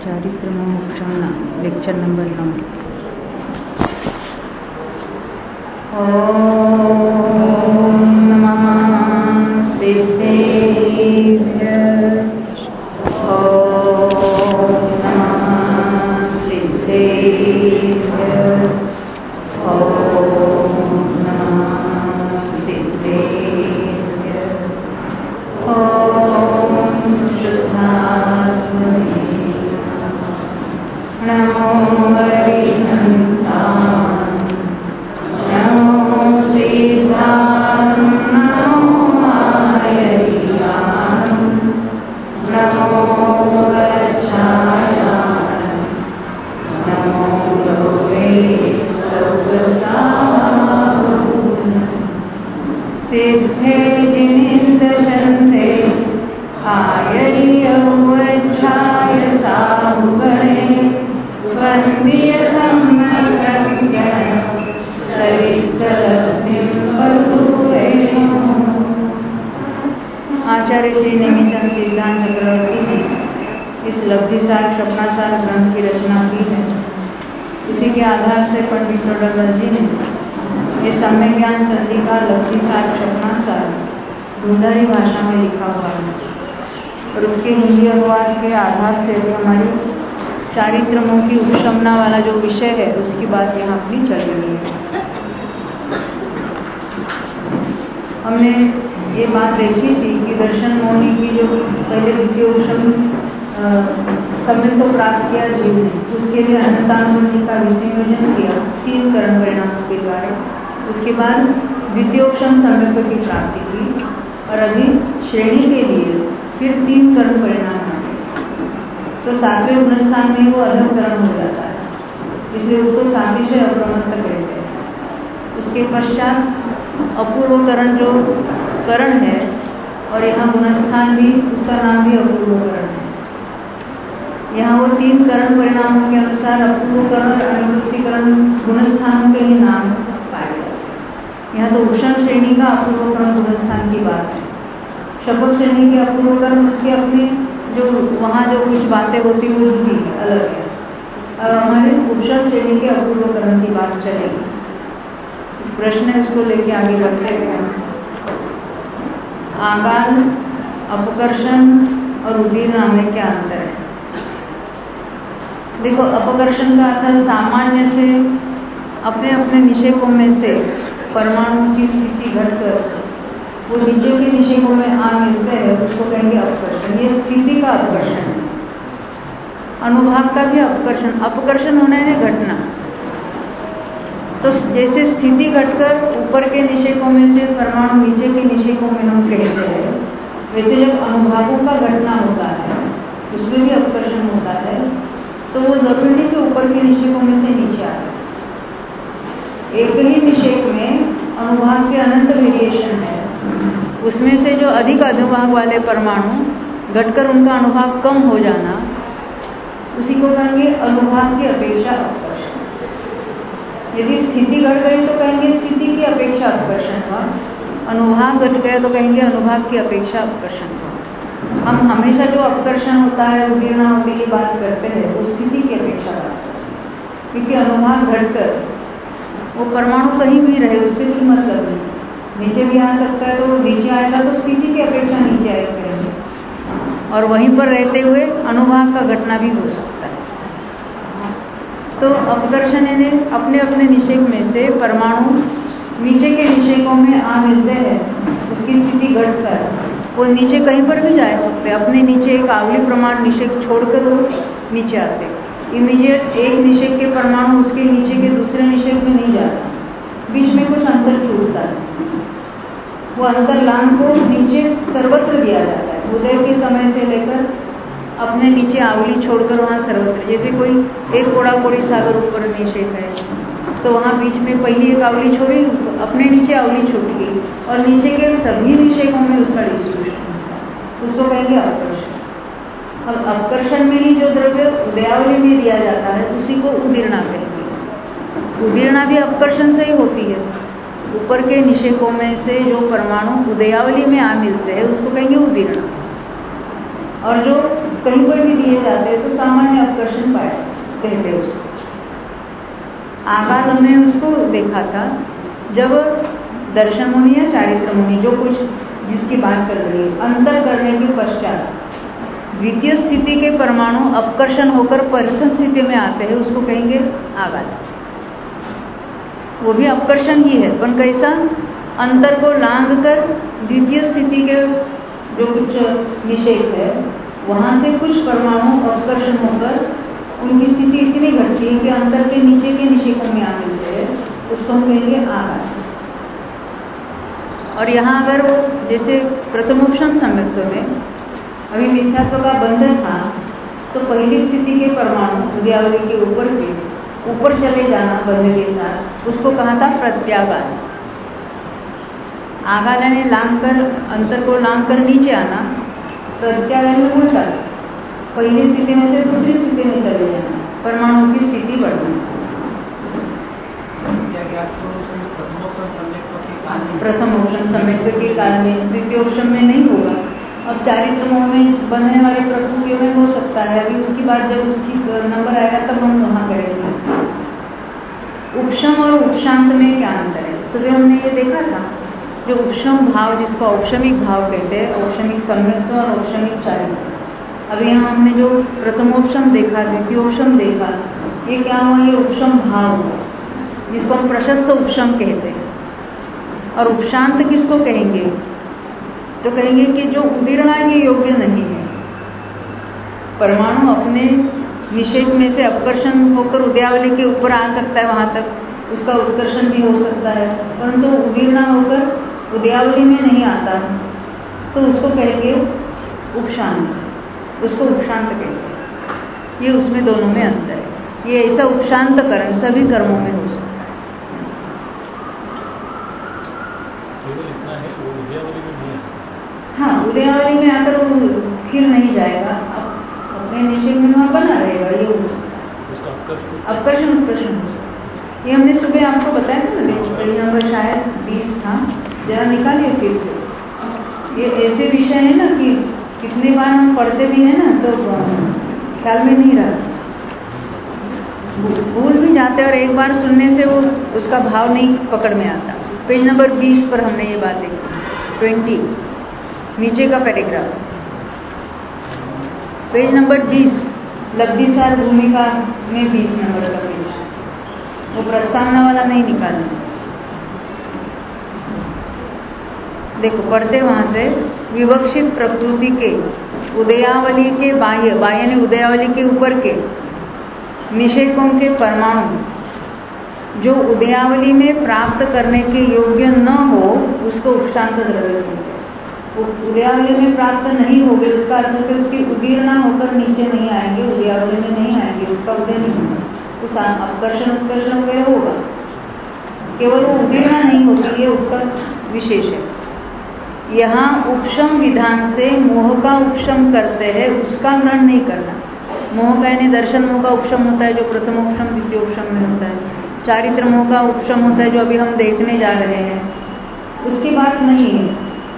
चारित्र मोक्षण lecture number 9। ओम नमः सिद्धेभ्यः। ओम नमः सिद्धेभ्यः। ओम नमः सिद्धेभ्यः। ओम शुद्धात्मने नमो हरिहंताय नमो सिद्धाय नमो आयर्याय नमो वज्राय नमो लोके सर्वसाहुन सिद्धे जिनिन्दजन्ते आयर्यवज्राय साहुगणे वन्द्य सम्यक् आचार्य श्री नेमिचंद सिद्धांत चक्रवर्ती ने इस लब्धिसार स्वप्नासार ग्रंथ की रचना की है। इसी के आधार से पंडित टोडरमल जी ने ये सम्यक ज्ञान चंद्रिका लब्धिसार स्वप्नासार ढूंढरी भाषा में लिखा हुआ है और उसके हिंदी अनुवाद के आधार से हमारी चारित्रमों की उपशमना वाला जो विषय है उसकी बात यहाँ अपनी चल रही है। हमने ये बात देखी थी कि दर्शन मोहिनी की जो पहले द्वितीय उपशम सम्यक को प्राप्त किया जीव ने, उसके लिए अनंतानुबंधी का विसंयोजन किया 3 करण परिणामों के द्वारा। उसके बाद द्वितीयोपशम सम्यक की प्राप्ति की और अभी श्रेणी के लिए फिर 3 करण परिणाम आए। तो 7वें गुणस्थान में वो अधमकरण हो जाता है, इसलिए उसको सातिशय अप्रमत्त कहते हैं। उसके पश्चात अपूर्वकरण जो करण है और यहाँ गुणस्थान भी उसका नाम भी अपूर्वकरण है। यहाँ वो 3 करण परिणामों के अनुसार अपूर्वकरण और अनिवृत्तिकरण गुणस्थानों के ही नाम पाए जाते हैं। यहाँ तो उपशम श्रेणी का अपूर्वकरण गुणस्थान की बात है। शपथ श्रेणी के अपूर्वकरण उसके अपने जो वहाँ जो कुछ बातें होती हैं वो हिंदी है, अलग है। और हमारे उपशम श्रेणी के अपूर्वकरण की बात चलेगी। प्रश्न है, उसको लेके आगे बढ़ते हैं। आगान, अपकर्षण और उदीर्ण में क्या अंतर है? देखो, अपकर्षण का अर्थ सामान्य से अपने अपने निषेकों में से परमाणु की स्थिति घटकर वो नीचे के निषेकों में आ मिलते हैं, उसको कहेंगे अपकर्षण। ये स्थिति का अपकर्षण है। अनुभाग का भी अपकर्षण, अपकर्षण होना है घटना। तो जैसे स्थिति घटकर ऊपर के निषेकों में से परमाणु नीचे के निषेकों में हम कहते हैं, वैसे जब अनुभागों का घटना होता है उसमें भी अपकर्षण होता है। तो वो जरूरी नहीं कि ऊपर के निषेकों में से नीचे आए। एक ही निषेक में अनुभाग के अनंत वेरिएशन है, उसमें से जो अधिक अनुभाग वाले परमाणु घटकर उनका अनुभाग कम हो जाना, उसी को कहेंगे अनुभाग की अपेक्षा अपकर्षण। यदि स्थिति घट गई तो कहेंगे स्थिति की अपेक्षा अपकर्षण हुआ, अनुभाग घट गया तो कहेंगे अनुभाग की अपेक्षा अपकर्षण हुआ। हम हमेशा जो अपकर्षण होता है, उदीर्ण होने की बात करते हैं, वो स्थिति की अपेक्षा बात करते हैं, क्योंकि अनुभाग घटकर वो परमाणु कहीं भी रहे उससे भी मतलब नहीं। नीचे भी आ सकता है तो वो नीचे आएगा तो स्थिति की अपेक्षा नीचे आएगा करेंगे, और वहीं पर रहते हुए अनुभाग का घटना भी हो सकता है। तो अपकर्षण यानी अपने अपने निषेक में से परमाणु नीचे के निषेकों में आ मिलते हैं, उसकी स्थिति घटकर वो नीचे कहीं पर भी जा सकते हैं। अपने नीचे एक आवली प्रमाण निषेक छोड़कर वो नीचे आते हैं। इमीडिएट एक निषेक के परमाणु उसके नीचे के दूसरे निषेक में नहीं जाता, बीच में कुछ अंतर छूटता है। वो अंतरलांग को नीचे सर्वत्र दिया जाता है। उदय के समय से लेकर अपने नीचे आवली छोड़कर वहाँ सर्वत्र, जैसे कोई एक कोड़ा कोड़ी सागर ऊपर निषेक है तो वहाँ बीच में पहली एक आवली छोड़ी, अपने नीचे आवली छूट गई और नीचे के सभी निषेकों में उसका डिस्ट्रीब्यूशन, उसको कहेंगे अपकर्षण। अब अपकर्षण में ही जो द्रव्य उदयावली में दिया जाता है उसी को उदीर्णा कहेंगे। उदीर्णा भी अपकर्षण से ही होती है। ऊपर के निषेकों में से जो परमाणु उदयावली में आ मिलते हैं उसको कहेंगे उदीर्ण, और जो कहीं पर भी दिए जाते हैं तो सामान्य अपकर्षण पाए कहते हैं उसको। आगाल हमने उसको देखा था जब दर्शन मुनि या चारित्र मुनि जो कुछ जिसकी बात चल रही है, अंतर करने के पश्चात द्वितीय स्थिति के परमाणु अपकर्षण होकर प्रथम स्थिति में आते हैं, उसको कहेंगे आगाल। वो भी अपकर्षण ही है, पर कैसा? अंतर को लांघ कर द्वितीय स्थिति के जो कुछ निषेध है वहां से कुछ परमाणु अपकर्षण होकर उनकी स्थिति इतनी घटती है कि अंतर के नीचे के निषेधों में आ मिलते हैं, उसको हम कहेंगे आगाल। और यहाँ अगर वो जैसे प्रथमोपशम सम्यक्त्व में अभी मिथ्यात्व का बंधन था तो पहली स्थिति के परमाणु उद्यावली के ऊपर चले जाना बंधन के साथ, उसको कहा था प्रत्यागाल। आगाल ने लांघ कर अंतर को लांघ कर नीचे आना, प्रत्यागाल में उल्टा पहली स्थिति में से दूसरी स्थिति में चले जाना, परमाणु की स्थिति बढ़ना। प्रथमोपशम सम्यक्त्व के काल में, द्वितीयोपशम में नहीं होगा। अब चारित्र मोह में बनने वाले प्रकृतियों में हो सकता है, अभी उसकी बात जब उसकी नंबर आएगा तब हम वहाँ करेंगे। उपशम और उपशांत में क्या अंतर है? सुबह हमने ये देखा था जो उपशम भाव जिसको औपशमिक भाव कहते हैं, औपशमिक सम्यक्त्व और औपशमिक चारित्र। अभी यहाँ हमने जो प्रथमोपशम देखा, द्वितीयोपशम देखा, ये क्या हुआ? ये उपशम भाव जिसको हम प्रशस्त उपशम कहते हैं। और उपशांत किसको कहेंगे? तो कहेंगे कि जो उदीर्णा के योग्य नहीं है, परमाणु अपने निषेध में से अपकर्षण होकर उद्यावली के ऊपर आ सकता है, वहां तक उसका उत्कर्षण भी हो सकता है, परंतु उदीर्णा होकर उद्यावली में नहीं आता तो उसको कहेंगे उपशांत, उसको उपशांत कहते हैं। ये उसमें दोनों में अंतर है। ये ऐसा उपशांतकरण सभी कर्मों में हो सकता है। हाँ, उदयावली में आकर वो फिर नहीं जाएगा, अपने निश्चय में वहाँ बना रहेगा, ये हो सकता है। अपकर्षण उत्कर्षण हो सकता है। ये हमने सुबह आपको बताया था ना, पेज नंबर शायद 20 था, जरा निकालिए फिर से। ये ऐसे विषय है ना कि कितनी बार हम पढ़ते भी हैं ना तो ख्याल में नहीं रहा, भूल भी जाते और एक बार सुनने से वो उसका भाव नहीं पकड़ में आता। पेज नंबर 20 पर हमने ये बात देखी, 20 नीचे का पैराग्राफ, पेज नंबर 20, लब्धिसार भूमिका में 20 नंबर का पेज, वो प्रस्तावना वाला नहीं निकालना। देखो पढ़ते वहां से, विवक्षित प्रकृति के उदयावली के बाह्य ने उदयावली के ऊपर के निषेकों के परमाणु जो उदयावली में प्राप्त करने के योग्य न हो उसको उपशांत द्रव्य कहते हैं। उदयावली में प्राप्त नहीं होगे उसका अर्थ है उसकी उदीर्णा होकर नीचे नहीं आएंगे, उदयावली में नहीं आएंगे, उसका उदय नहीं होगा, उस अपकर्षण उत्कर्षण वगैरह होगा, केवल वो उदीर्णा नहीं होती है, उसका विशेष है। यहाँ उपशम विधान से मोह का उपशम करते हैं, उसका ग्रहण नहीं करना। मोह का यानी दर्शन मोह का उपशम होता है जो प्रथमोपशम द्वितीयोपशम में होता है, चारित्र मोह का उपशम होता है जो अभी हम देखने जा रहे हैं, उसकी बात नहीं है,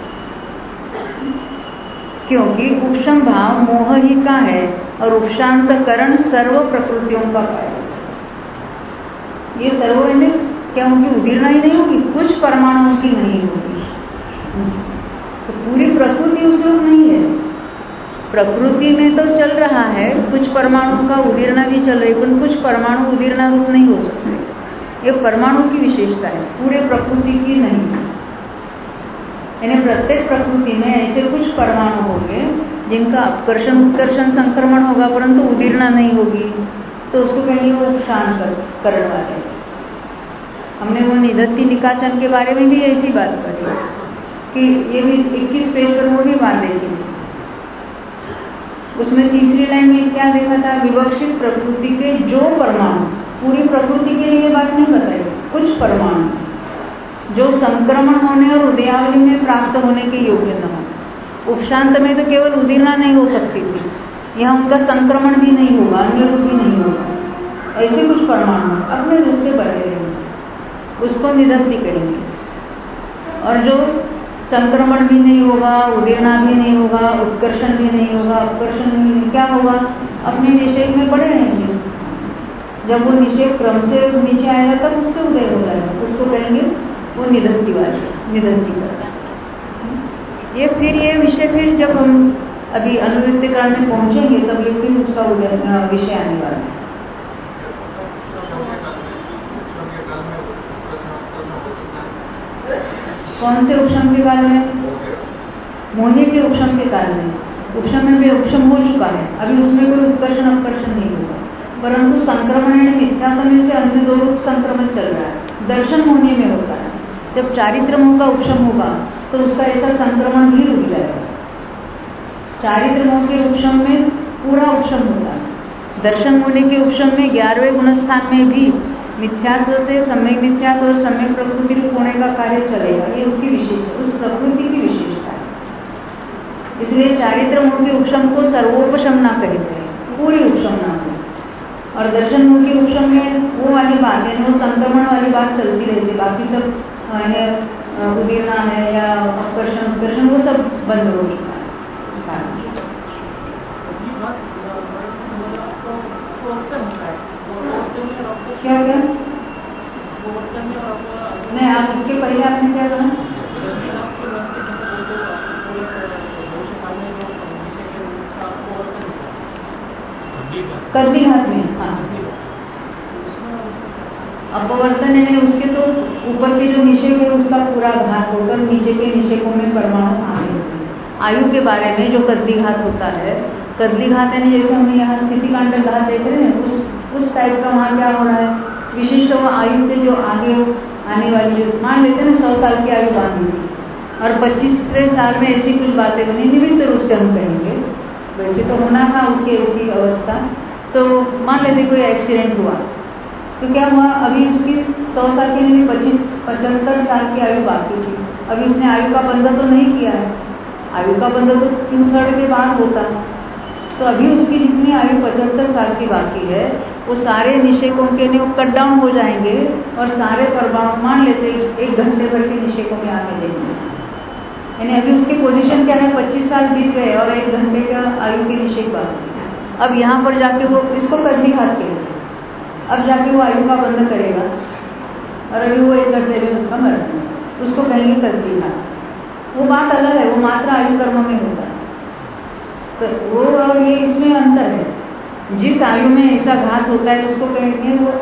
क्योंकि उपशम भाव मोह ही का है और उपशांतकरण सर्व प्रकृतियों का है। ये सर्व है क्या? उनकी उदीर्णा ही नहीं होगी, कुछ परमाणुओं की नहीं होगी, तो पूरी प्रकृति उस वक्त नहीं है। प्रकृति में तो चल रहा है, कुछ परमाणु का उदीर्णा भी चल रही है, पर कुछ परमाणु उदीर्णा रूप नहीं हो सकते। ये परमाणु की विशेषता है, पूरे प्रकृति की नहीं। यानी प्रत्येक प्रकृति में ऐसे कुछ परमाणु होंगे जिनका अपकर्षण उत्कर्षण संक्रमण होगा परंतु उदीर्णा नहीं होगी, तो उसको कहेंगे वो शांत करण वाले। हमने वो निधत्ति निकाचन के बारे में भी ऐसी बात करी कि ये भी 21 पेज पर वो भी बात देखी। उसमें तीसरी लाइन में क्या देखा था? विवक्षित प्रकृति के जो परमाणु, पूरी प्रकृति के लिए बात नहीं बताई, कुछ परमाणु जो संक्रमण होने और उदयावली में प्राप्त होने के योग्य न हो। उपशांत में तो केवल उदीर्णा नहीं हो सकती थी, यहाँ उनका संक्रमण भी नहीं होगा, अन्य रूप भी नहीं होगा। ऐसे कुछ परमाणु अपने रूप से बने रहेंगे, उसको निधत्ति करेंगे। और जो संक्रमण भी नहीं होगा, उदीर्णा भी नहीं होगा, उत्कर्षण भी नहीं होगा, अपकर्षण भी नहीं, क्या होगा? अपने निषेध में पड़े रहेंगे। जब वो निषेध क्रम से नीचे आएगा तब उससे उदय हो जाएगा, उसको कहेंगे वो निधत्ति वाली, निधत्ति का। ये फिर ये विषय फिर जब हम अभी अनुवृत्ति काल में पहुंचेंगे तब ये फिर उसका विषय आने वाला है। कौन से उपशम के काल में? मोहनी के उपशम के काल में। उपशम में भी उपशम हो चुका है, अभी उसमें कोई उत्कर्षण अपकर्षण नहीं होगा, परंतु संक्रमण यानी मिथ्या समय से अन्य दो रूप संक्रमण चल रहा है। दर्शन मोहनी में होता है, जब चारित्र मोह का उपशम होगा तो उसका ऐसा संक्रमण भी रुक जाएगा। चारित्र मोह के उपशम में पूरा उपशम होता है। दर्शन मोहनी के उपशम में 11वें गुणस्थान में भी मिथ्यात्व से सम्यक मिथ्यात्व और सम्यक प्रकृति रूप होने का कार्य चलेगा। ये उसकी विशेषता, उस प्रकृति की विशेषता है। इसलिए चारित्र मोह के उपशम को सर्वोपशम ना कहते हैं, पूरी उपशम ना हो। और दर्शन मोह के उपशम में वो वाली बात है, वो संक्रमण वाली बात चलती रहती है, बाकी सब उदीर्णा है या अपकर्षण वो सब बंद हो चुका है उस काल में। क्या हो गया? नहीं, आप उसके पहले आपने क्या कहा? कद्दी हाथ में, हाँ। अपवर्तन है उसके तो ऊपर के जो निषेक है उसका पूरा घात होकर नीचे के निषेकों में परमाणु आने होते हैं। आयु के बारे में जो कद्दी घात होता है, कद्दी घात यानी जैसे हम यहाँ स्थिति कांड घात देख रहे हैं, उस टाइप का वहाँ क्या हो रहा है? विशिष्ट वो आयु से जो आगे आने वाली, जो मान लेते हैं 100 साल की आयु बांधी और 25वें साल में ऐसी कुछ बातें बनी, निमित्त रूप से हम कहेंगे, वैसे तो होना था उसकी ऐसी अवस्था। तो मान लेते कोई एक्सीडेंट हुआ तो क्या हुआ? अभी उसकी 100 साल की नहीं 25-75 साल की आयु बाकी थी। अभी उसने आयु का बंधन तो नहीं किया है, आयु का बंधन तो 2/3 के बाद होता है। तो अभी उसकी जितनी आयु 75 साल की बाकी है, वो सारे निषेकों के लिए कट डाउन हो जाएंगे और सारे परमाणु मान लेते 1 घंटे भर के निषेकों में आके देंगे। यानी अभी उसकी पोजीशन क्या है? 25 साल बीत गए और 1 घंटे का आयु के निषेक बाकी। अब यहाँ पर जाके वो इसको कद्दी घात करेगा, अब जाके वो आयु का बंध करेगा और अभी वो 1 घंटे में उसका मरण, उसको कहेंगे कद्दी घात। वो बात अलग है, वो मात्र आयु कर्म में होता है। तो वो और ये इसमें अंतर है। जिस आयु में ऐसा घात होता है उसको कहेंगे वो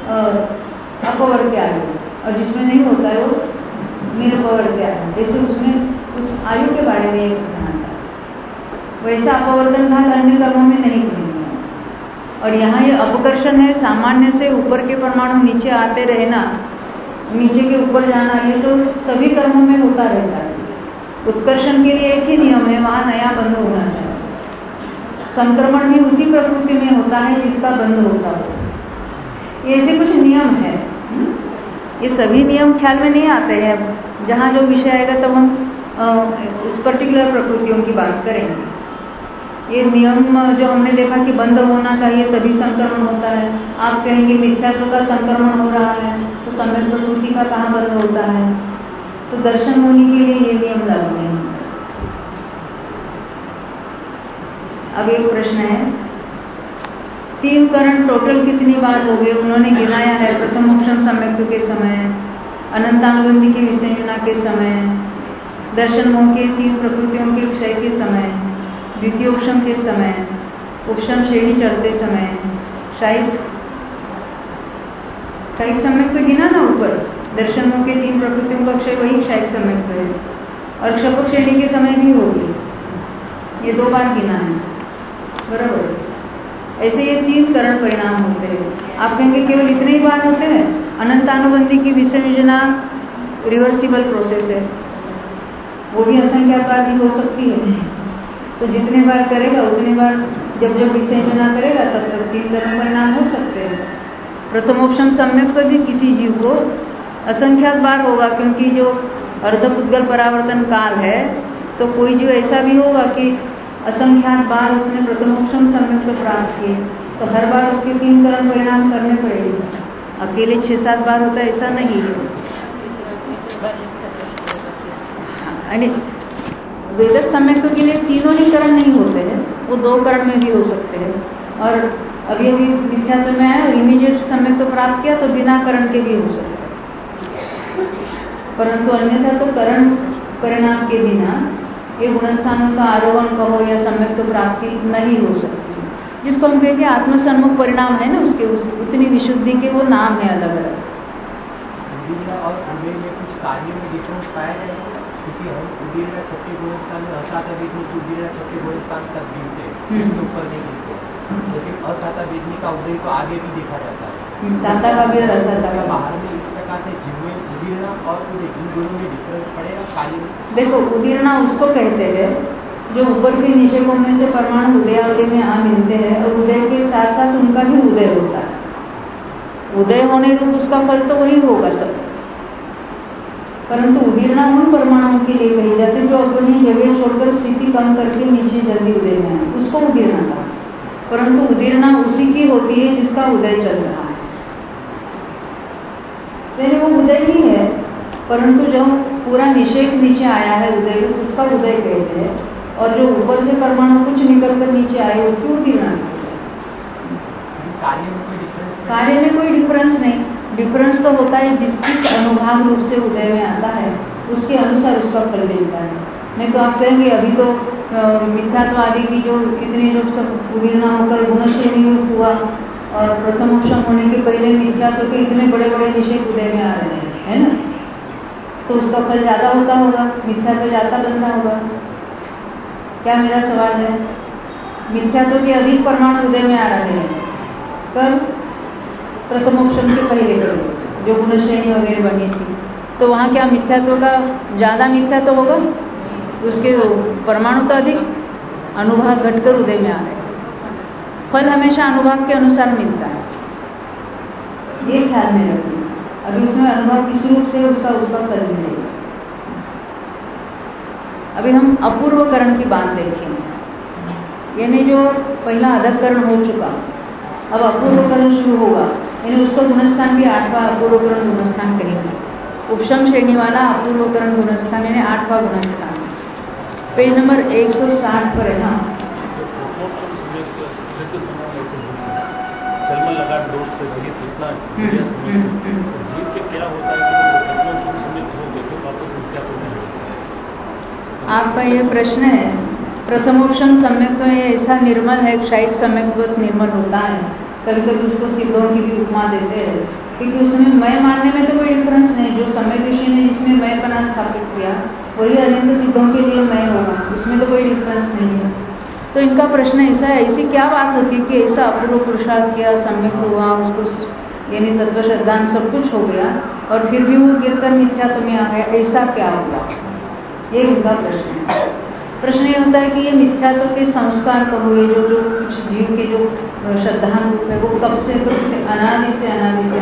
अपवर्त्य आयु, और जिसमें नहीं होता है वो निरपवर्त्य आयु। जैसे उसमें उस आयु के बारे में एक ध्यान था, वैसा अपवर्तन घात अन्य कर्मों में नहीं कहेंगे। और यहाँ ये अपकर्षण है, सामान्य से ऊपर के परमाणु नीचे आते रहना, नीचे के ऊपर जाना, ये तो सभी कर्मों में होता रहता है। उत्कर्षण के लिए एक ही नियम है, वहाँ नया बंध होना चाहिए। संक्रमण भी उसी प्रकृति में होता है जिसका बंध होता हो। ये ऐसे कुछ नियम है। ये सभी नियम ख्याल में नहीं आते हैं, जहाँ जो विषय आएगा तब हम इस पर्टिकुलर प्रकृतियों की बात करेंगे। ये नियम जो हमने देखा कि बंद होना चाहिए तभी संक्रमण होता है। आप कहेंगे मिथ्यात्व का संक्रमण हो रहा है तो सम्यक प्रकृति का कहाँ बंद होता है? तो दर्शन होने के लिए ये नियम लागू नहीं। अब एक प्रश्न है, 3 करण टोटल कितनी बार हो गए? उन्होंने गिनाया है। प्रथम उपशम सम्यक्त्व के समय, अनंतानुबंधी की विसंयोजना के समय, दर्शन मोह के 3 प्रकृतियों के क्षय के समय, द्वितीय उपशम के समय, उपशम श्रेणी चढ़ते समय, शायद सम्यक्त्व गिना ना ऊपर, दर्शन मोह के 3 प्रकृतियों का क्षय वही शायद सम्यक्त्व है, और क्षपक श्रेणी के समय भी होगी। ये 2 बार गिना है, बराबर। ऐसे ये 3 करण परिणाम होते हैं। आप कहेंगे केवल इतने ही बार होते हैं? अनंतानुबंधी की विसंयोजना रिवर्सिबल प्रोसेस है, वो भी असंख्यात बार भी हो सकती है। तो जितने बार करेगा उतने बार, जब जब विसंयोजना करेगा तब तक 3 करण परिणाम हो सकते हैं। प्रथमोपशम सम्यक्त्व भी किसी जीव को असंख्यात बार होगा, क्योंकि जो अर्धपुद्गल परावर्तन काल है, तो कोई जीव ऐसा भी होगा कि असंख्यात बार उसने प्रथमोपशम सम्यक्त्व प्राप्त किए, तो हर बार उसके 3 करण परिणाम करने पड़ेंगे। अकेले 6-7 बार होता है ऐसा नहीं है। यानी वेदक सम्यक्त्व के लिए तीनों ही करण नहीं होते हैं, वो 2 करण में भी हो सकते हैं। और अभी अभी मिथ्यात्व में आया और इमीडिएट सम्यक्त्व प्राप्त किया तो बिना करण के भी हो सकते हैं। परंतु अन्यथा तो करण परिणाम के बिना ये गुणस्थानों का आरोहण कहो या सम्यक्त्व प्राप्ति नहीं हो सकती, जिसको हम कहेंगे आत्मसन्मुख परिणाम है ना, उसके उतनी विशुद्धि के वो नाम है अलग अलग। और उदय में कुछ कार्यों में डिफरेंस पाया जाएगा, क्योंकि हम उदय में छठे गुणस्थान में असाता वेदनी की उदय में छठे गुणस्थान तक गिरते हैं, इसके ऊपर नहीं गिरते, लेकिन असाता वेदनी का उदय को आगे भी देखा जाता है। साता का भी और असाता का बाहर में इस प्रकार से जिनमें उदीर्णा और उदय इन दोनों में डिफरेंस पड़ेगा कार्य में। देखो उदीर्णा उसको कहते हैं जो ऊपर के निषेकों में से परमाणु उदयावली में आ मिलते हैं और उदय के साथ साथ उनका भी उदय होता है। उदय होने रूप उसका फल तो वही होगा सब, परंतु उदीर्णा उन परमाणुओं के लिए कही जाती है जो अपनी जगह छोड़कर स्थिति कम करके नीचे जल्दी उदय में है, उसको उदीर्णा था। परंतु उदीर्णा उसी की होती है जिसका उदय चल रहा है, तो वो उदय ही है, परंतु जो पूरा निषेध नीचे आया है उदय, उसका उदय कहते हैं, और जो ऊपर से परमाणु कुछ निकल कर नीचे आए उसकी उदीर्णा। कार्य में कोई डिफरेंस नहीं, डिफरेंस तो होता है जिस अनुभाग रूप से उदय में आता है उसके अनुसार उसका फल मिलता है। नहीं तो आप कहेंगे अभी तो मिथ्यात्वादी की जो कितने जो सब उदीर्णा होकर गुणश्रेणी हुआ और प्रथमोक्षम होने के पहले मिथ्यात्व के इतने बड़े बड़े निषेध उदय में आ रहे हैं, है ना, तो उसका फल ज्यादा होता होगा, मिथ्यात्व ज्यादा बनता होगा। क्या मेरा सवाल है? मिथ्यात्व के अधिक परमाणु उदय में आ रहे हैं कब? प्रथमोक्षम के पहले जो गुणश्रेणी वगैरह बनी थी, तो वहाँ क्या मिथ्यात्व का ज्यादा मिथ्यात्व होगा? उसके परमाणु तो अधिक, अनुभाग घटकर उदय में आ रहे हैं। फल हमेशा अनुभाग के अनुसार मिलता है, ये ख्याल में रखिए। अभी उसमें अनुभाग किस रूप से उसका फल मिलेगा। अभी हम अपूर्वकरण की बात देखेंगे, यानी जो पहला अधकरण हो चुका, अब अपूर्वकरण शुरू होगा, यानी उसको गुणस्थान भी 8वां अपूर्वकरण गुणस्थान करेंगे। उपशम श्रेणी वाला अपूर्वकरण गुणस्थान यानी 8वां गुणस्थान, पेज नंबर 160 पर है ना। आपका ये प्रश्न है, प्रथमोक्षम सम्यक्त्व ऐसा निर्मल है, क्षायित सम्यक्त्व निर्मल होता है। कभी कभी उसको सिद्धों की भी उपमा देते हैं, क्योंकि उसमें मैं मानने में तो कोई डिफरेंस नहीं, जो समय ऋषि ने जिसमें मैंपना स्थापित किया वही अनंत सिद्धों के लिए मैं होगा, उसमें तो कोई डिफरेंस नहीं है। तो इनका प्रश्न ऐसा है, ऐसी क्या बात होती है कि ऐसा अपूर्व पुरुषार्थ किया, सम्यक हुआ, उसको यानी तत्व श्रद्धान सब कुछ हो गया और फिर भी वो गिरकर मिथ्यात्व में आ गया, ऐसा क्या होगा? ये उनका प्रश्न है। प्रश्न ये होता है कि ये मिथ्यात्व के संस्कार कब हुए, जो कुछ जीव के जो श्रद्धान रूप है वो कब से अनादि से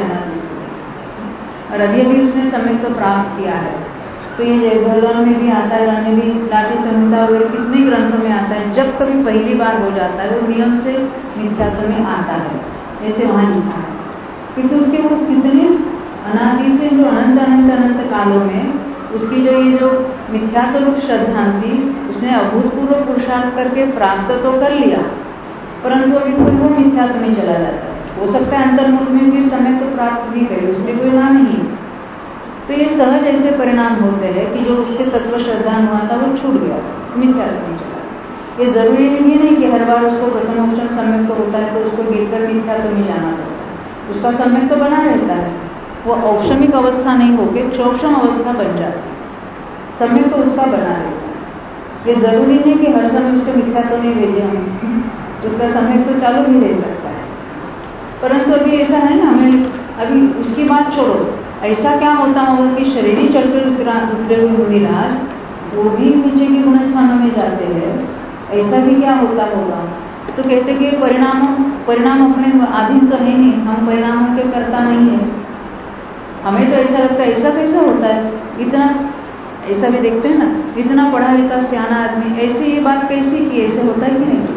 और अभी अभी उसने सम्यक तो प्राप्त किया है। तो ये जयभरगान में भी आता है, अन्य भी लाठी संहिता वगैरह कितने ग्रंथों में आता है, जब कभी पहली बार हो जाता है वो नियम से मिथ्यात्व में आता है, जैसे वहाँ लिखा है, क्योंकि उसके वो कितने अनादि से जो अनंत कालों में उसकी जो ये जो मिथ्यात्व रूप श्रद्धा थी उसने अभूतपूर्व पुरुषार्थ करके प्राप्त तो कर लिया, परंतु अभी फिर वो मिथ्यात्व में चला जाता है। हो सकता है अंतर्मुख में भी समय तो प्राप्त भी करे, उसमें कोई ना नहीं। तो ये सहज ऐसे परिणाम होते हैं कि जो उसके तत्व श्रद्धा हुआ था वो छूट गया, मिथ्यात्व में चला। ये जरूरी नहीं है कि हर बार उसको प्रथमोक्षम सम्यक तो होता है तो उसको गिरकर मिथ्यात्व में जाना पड़ता है, उसका सम्यक तो बना रहता है, वो औक्षमिक अवस्था नहीं होकर क्षोक्षम अवस्था बन जाती है, समय तो उसका बना रहता है। ये जरूरी नहीं कि हर समय उसको मिथ्यात्व नहीं भेजे हमें, उसका समय तो चालू भी रह सकता है। परंतु अभी ऐसा है ना, हमें अभी उसकी बात छोड़ो, ऐसा क्या होता होगा कि शरीर चलकर उतरे हुए मुनिराज वो भी नीचे के गुणस्थानों में जाते हैं, ऐसा भी क्या होता होगा? तो कहते कि परिणाम अपने अधीन तो है नहीं, हम परिणामों के कर्ता नहीं है। हमें तो ऐसा लगता है ऐसा कैसा होता है, इतना ऐसा भी देखते हैं ना, इतना पढ़ा लिखा सियाना आदमी ऐसी ये बात कैसी की, ऐसे होता है कि नहीं?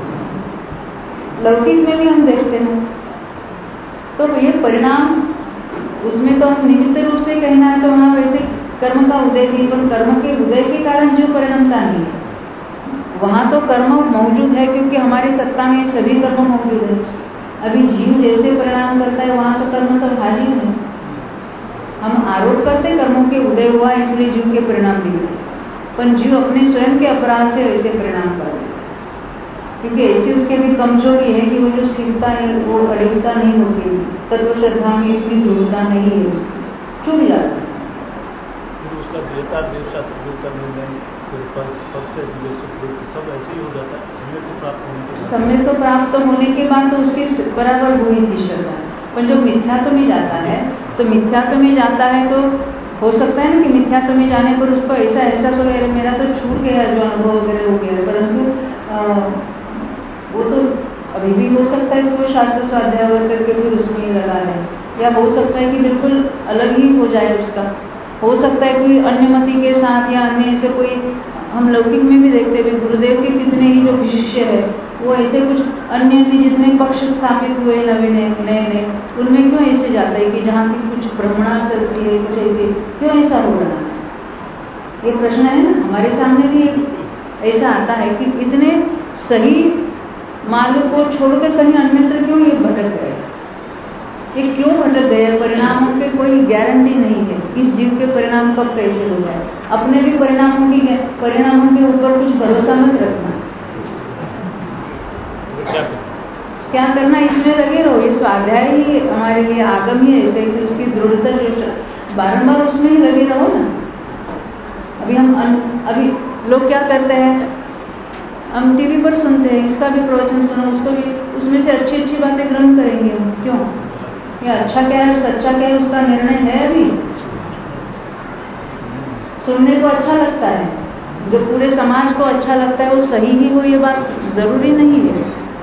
लौकिक में भी हम देखते हैं। तो ये परिणाम उसमें तो हम निमित्त रूप से कहना है तो वहाँ वैसे कर्म का उदय भी, पर कर्म के उदय के कारण जो परिणमता नहीं है, वहाँ तो कर्म मौजूद है क्योंकि हमारी सत्ता में सभी कर्म मौजूद है। अभी जीव जैसे परिणाम करता है वहाँ तो कर्म सब हाजिर है। हम आरोप करते कर्मों के उदय हुआ इसलिए जीव के परिणाम बिगड़े, पर जीव अपने स्वयं के अपराध से वैसे परिणाम करते, क्योंकि ऐसी उसके भी कमजोरी है कि वो जो स्थिरता है वो अड़िगता नहीं होती, तत्व श्रद्धा में इतनी दृढ़ता नहीं है, उसकी चूक जाता है। उसका देवता देवशास्त्र देवता निर्णय सब ऐसे ही हो जाता है। सम्यक तो प्राप्त होने के बाद तो उसकी बराबर हुई थी श्रद्धा, पर जो मिथ्यात्व में जाता है तो मिथ्यात्व में जाता है तो हो सकता है ना कि मिथ्यात्व में जाने पर उसको ऐसा एहसास हो गया मेरा तो छूट गया जो अनुभव वगैरह हो गया, परंतु वो तो अभी भी हो सकता है कि वो शास्त्र स्वाध्याय करके फिर उसमें ही लगा है, या हो सकता है कि बिल्कुल अलग ही हो जाए उसका, हो सकता है कोई अन्य मति के साथ या अन्य ऐसे कोई, हम लौकिक में भी देखते हैं गुरुदेव के कितने ही जो शिष्य है वो ऐसे कुछ अन्य जितने पक्ष स्थापित हुए नए नए उनमें क्यों ऐसे जाता है कि जहाँ की कुछ भ्रमणा चलती है, कुछ ऐसे क्यों ऐसा हो रहा है, ये प्रश्न है ना हमारे सामने भी ऐसा आता है कि इतने सही मार्ग को छोड़कर कहीं अन्यत्र क्यों ये भटक गए, ये क्यों भटक गए, परिणामों के कोई गारंटी नहीं है, इस जीव के परिणाम कब कैसे हो जाए, अपने भी परिणामों के ऊपर कुछ भरोसा मत रखना, क्या करना इसमें लगे रहो, ये स्वाध्याय ही हमारे लिए आगम ही ऐसे कि उसकी दृढ़ता जो बारंबार उसमें ही लगे रहो ना। अभी लोग क्या करते हैं, हम टीवी पर सुनते हैं, इसका भी प्रवचन सुनो, उसको भी, उसमें से अच्छी अच्छी बातें ग्रहण करेंगे हम, क्यों, ये अच्छा क्या है सच्चा क्या है उसका निर्णय है, अभी सुनने को अच्छा लगता है, जो पूरे समाज को अच्छा लगता है वो सही ही हो, ये बात जरूरी नहीं है।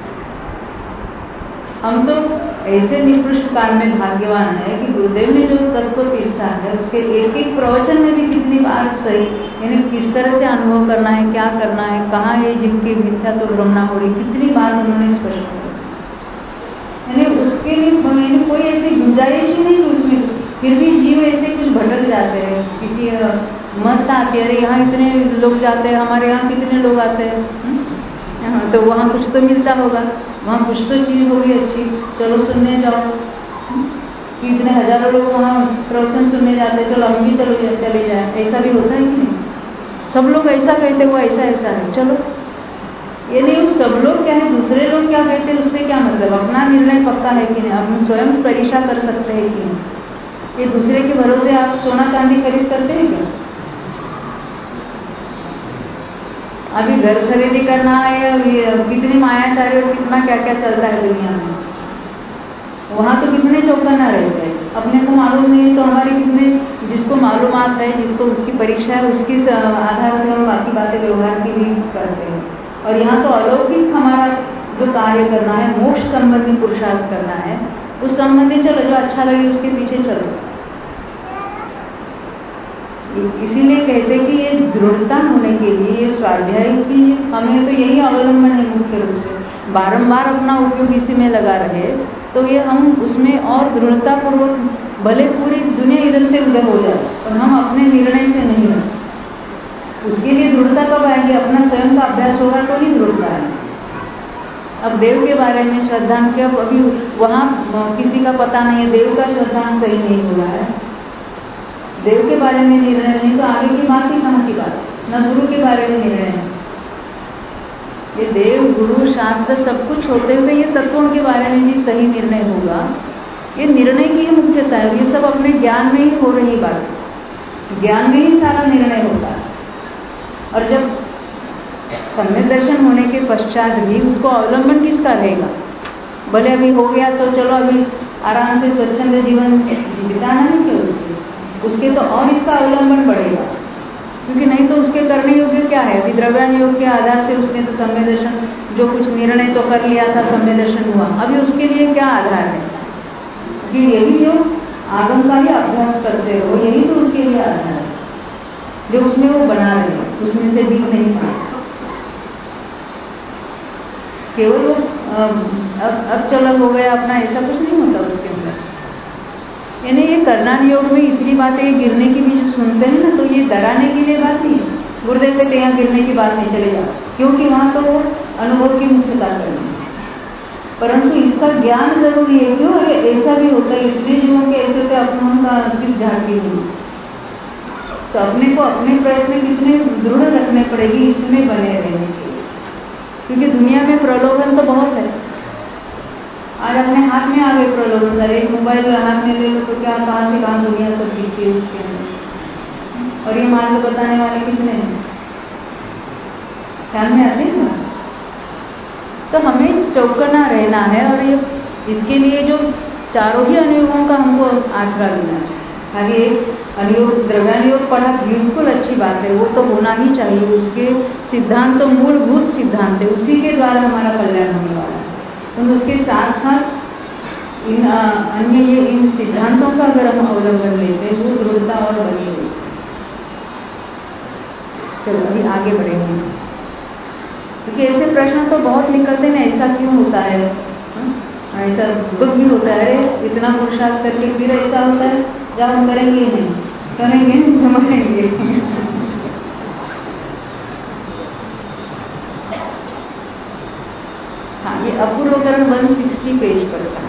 हम तो ऐसे निकृष्ट काल में भाग्यवान है कि गुरुदेव ने जो तत्व पीसा है उसके एक एक प्रवचन में भी कितनी बार सही, यानी किस तरह से अनुभव करना है, क्या करना है, कहाँ ये जिनकी मिथ्या तो भ्रमणा हो रही, कितनी बार उन्होंने स्पष्ट किया, यानी उसके लिए कोई ऐसी गुंजाइश ही नहीं उसमें, फिर भी जीव ऐसे कुछ भटक जाते हैं, किसी मत आती है, अरे यहाँ इतने लोग जाते हैं, हमारे यहाँ कितने लोग आते हैं, तो वहाँ कुछ तो मिलता होगा, वहाँ कुछ तो चीज होगी अच्छी, चलो सुनने जाओ, कि इतने हजारों लोग वहाँ प्रवचन सुनने जाते, चलो हम भी चले जाए, ऐसा भी होता है कि नहीं, सब लोग ऐसा कहते वो ऐसा है, चलो ये नहीं, सब लोग क्या है, दूसरे लोग क्या कहते हैं उससे क्या मतलब, अपना निर्णय पक्का है कि नहीं, हम स्वयं परीक्षा कर सकते हैं कि नहीं, ये दूसरे के भरोसे आप सोना चांदी खरीद करते हैं क्या, अभी घर खरीदी करना है, कितनी मायाचारी और कितना क्या क्या चलता है दुनिया में, वहाँ तो कितने चौकन्ना रहते हैं, अपने को मालूम नहीं है तो हमारे कितने, जिसको मालूमात है, जिसको उसकी परीक्षा है, उसकी आधार से हम बाकी बातें व्यवहार की भी करते हैं, और यहाँ तो अलौकिक हमारा जो कार्य करना है, मोक्ष संबंधी पुरुषार्थ करना है, उस संबंधी चलो जो अच्छा लगे उसके पीछे चलो। इसीलिए कहते कि ये दृढ़ता होने के लिए ये स्वाध्याय की हमें तो यही अवलंबन है मुख्य रूप से, बारंबार अपना उपयोग इसी में लगा रहे तो ये हम उसमें और दृढ़ता पूर्वक, भले पूरी दुनिया इधर से उधर हो जाए और हम अपने निर्णय से नहीं रहे, उसके लिए दृढ़ता कब आएगी, अपना स्वयं का अभ्यास होगा तो ही दृढ़ता है। अब देव के बारे में श्रद्धांत के अभी वहाँ किसी का पता नहीं है, देव का श्रद्धांत सही नहीं हो रहा है, देव के बारे में निर्णय नहीं तो आगे की बात ही कहाँ की बात, न गुरु के बारे में निर्णय है, ये देव गुरु शास्त्र सब कुछ होते हुए ये तत्वों के बारे में भी सही निर्णय होगा, ये निर्णय की ही मुख्यता है, ये सब अपने ज्ञान में ही हो रही बात, ज्ञान में ही सारा निर्णय होता है, और जब सम्यक दर्शन होने के पश्चात भी उसको अवलंबन किसका रहेगा, भले अभी हो गया तो चलो अभी आराम से स्वच्छंद जीवन बिताना नहीं क्यों, उसके तो और इसका अवलंबन बढ़ेगा, क्योंकि नहीं तो उसके करने योग्य क्या है, अभी द्रव्यान योग के आधार से उसने तो सम्यक दर्शन जो कुछ निर्णय तो कर लिया था, सम्यक दर्शन हुआ, अभी उसके लिए क्या आधार है, कि यही जो आगम का ही अभ्यास करते हो यही तो उसके लिए आधार है, जो उसमें वो बना रहे, उसमें से दिख नहीं पाए, केवल वो अब चलक हो गया अपना, ऐसा कुछ नहीं होता उसके अंदर, यानी ये करनाल योग में इतनी बातें गिरने की भी जो सुनते हैं ना, तो ये डराने के लिए बात नहीं है। गुरुदेव कहते यहाँ गिरने की बात नहीं चलेगा, क्योंकि वहाँ तो वो अनुभव की मुख्यता करनी है। परंतु इसका ज्ञान जरूरी है। क्यों? अरे ऐसा भी होता है, इतने जीवों के ऐसे होते अपनों का किस झाड़ती नहीं। तो अपने को अपने प्रयत्न कितने दृढ़ रखने पड़ेगी इसमें बने रहने के लिए, क्योंकि दुनिया में प्रलोभन तो बहुत है। आज अपने हाथ में आ गए प्रलोभन, अरे एक मोबाइल हाथ में ले लो तो क्या कहाँ से कहाँ दुनिया सब दिखती है उसके अंदर। और ये मार्ग बताने वाले कितने हैं, ध्यान में आते हैं ना। तो हमें चौकन्ना रहना है, और ये इसके लिए जो चारों ही अनुयोगों का हमको आसरा लेना चाहिए। आगे अनुयोग द्रव्यानुयोग पढ़ा, बिल्कुल अच्छी बात है, वो तो होना ही चाहिए। उसके सिद्धांत तो मूलभूत सिद्धांत है, उसी के द्वारा हमारा कल्याण होने वाला है। तो उसके साथ साथ इन अन्य ये इन सिद्धांतों का अगर हम अवलंबन लेते हैं तो दृढ़ता और बनी हुई। चलो अभी आगे बढ़ेंगे, क्योंकि ऐसे प्रश्न तो बहुत निकलते हैं, ऐसा क्यों होता है, ऐसा दुख भी होता है, इतना पुरुषार्थ करके फिर ऐसा होता है, जब हम करेंगे नहीं, करेंगे समझेंगे। हाँ, ये अपूर्वकरण 160 पेज पर था।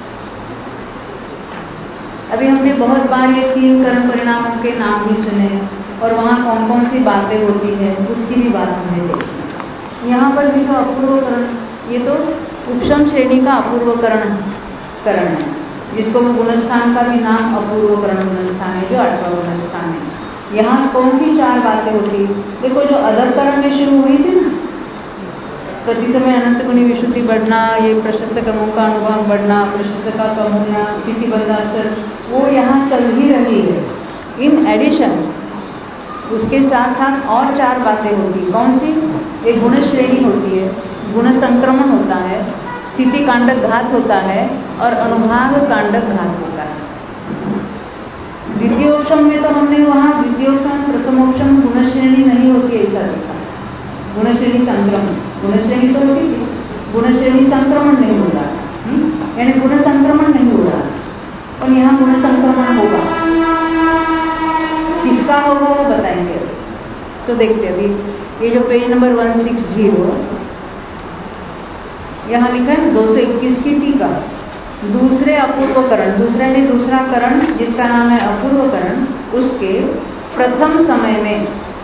अभी हमने बहुत बार ये 3 करण परिणामों के नाम भी सुने, और वहाँ कौन कौन सी बातें होती हैं उसकी भी बात हमने देखी। यहाँ पर भी जो अपूर्वकरण, ये तो उपशम श्रेणी का अपूर्वकरण है, जिसको गुणस्थान का भी नाम अपूर्वकरण गुणस्थान है, जो 8वां गुणस्थान है। यहाँ कौन सी 4 बातें होती, देखो जो अधकरण में शुरू हुई थी ना, प्रति समय अनंत गुणी विशुद्धि बढ़ना, ये प्रशस्त कर्मों का अनुभव बढ़ना, प्रशस्त का कम होना, स्थिति बंधासर, वो यहाँ चल ही रही है। इन एडिशन उसके साथ साथ और 4 बातें होती। कौन सी? एक गुण श्रेणी होती है, गुण संक्रमण होता है, स्थिति कांडक घात होता है, और अनुभाग कांडक घात होता है। द्वितीयोपम में तो हमने वहाँ द्वितीयोपम प्रथमोपम गुण श्रेणी नहीं होती ऐसा देखा। गुण श्रेणी संक्रमण, गुण श्रेणी तो होती है, गुण श्रेणी संक्रमण नहीं हो रहा, यानी गुण संक्रमण नहीं हो रहा, और यहाँ गुण संक्रमण होगा। किसका होगा वो बताएंगे। तो देखते अभी ये जो पेज नंबर 160 यहाँ लिखा है 221 की टीका, दूसरे अपूर्वकरण, दूसरा यानी दूसरा करण जिसका नाम है अपूर्वकरण, उसके प्रथम समय में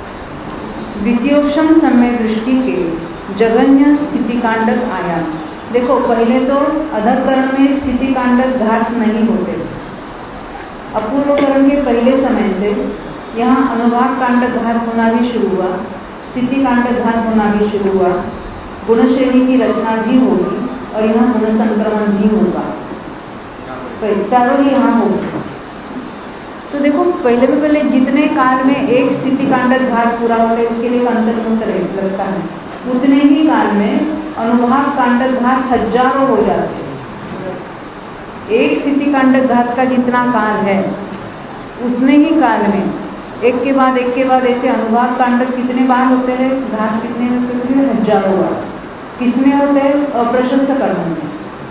द्वितीयोपम समय दृष्टि के जघन्य स्थिति कांडक आयाम। देखो पहले तो अधकरण में स्थिति कांडक घात नहीं होते, अपूर्वकरण के पहले समय से यहाँ अनुभाग कांडक घात होना भी शुरू हुआ, स्थिति कांडक घात होना भी शुरू हुआ, गुण श्रेणी की रचना भी होगी, और यहाँ गुण संक्रमण भी होगा, चारों ही यहाँ होगी। तो देखो पहले में पहले जितने काल में एक स्थिति कांडक घात पूरा होता है, उसके लिए अंतर लगता है, उतने ही काल में अनुभाग कांडक घात हजारों हो जाते हैं। एक स्थिति कांडक घात का जितना काल है, उतने ही काल में एक के बाद ऐसे अनुभाग कांडक कितने बार होते हैं, घात कितने होते हैं, हजारों बार। किसमें होते हैं? अप्रशस्त कर्म में,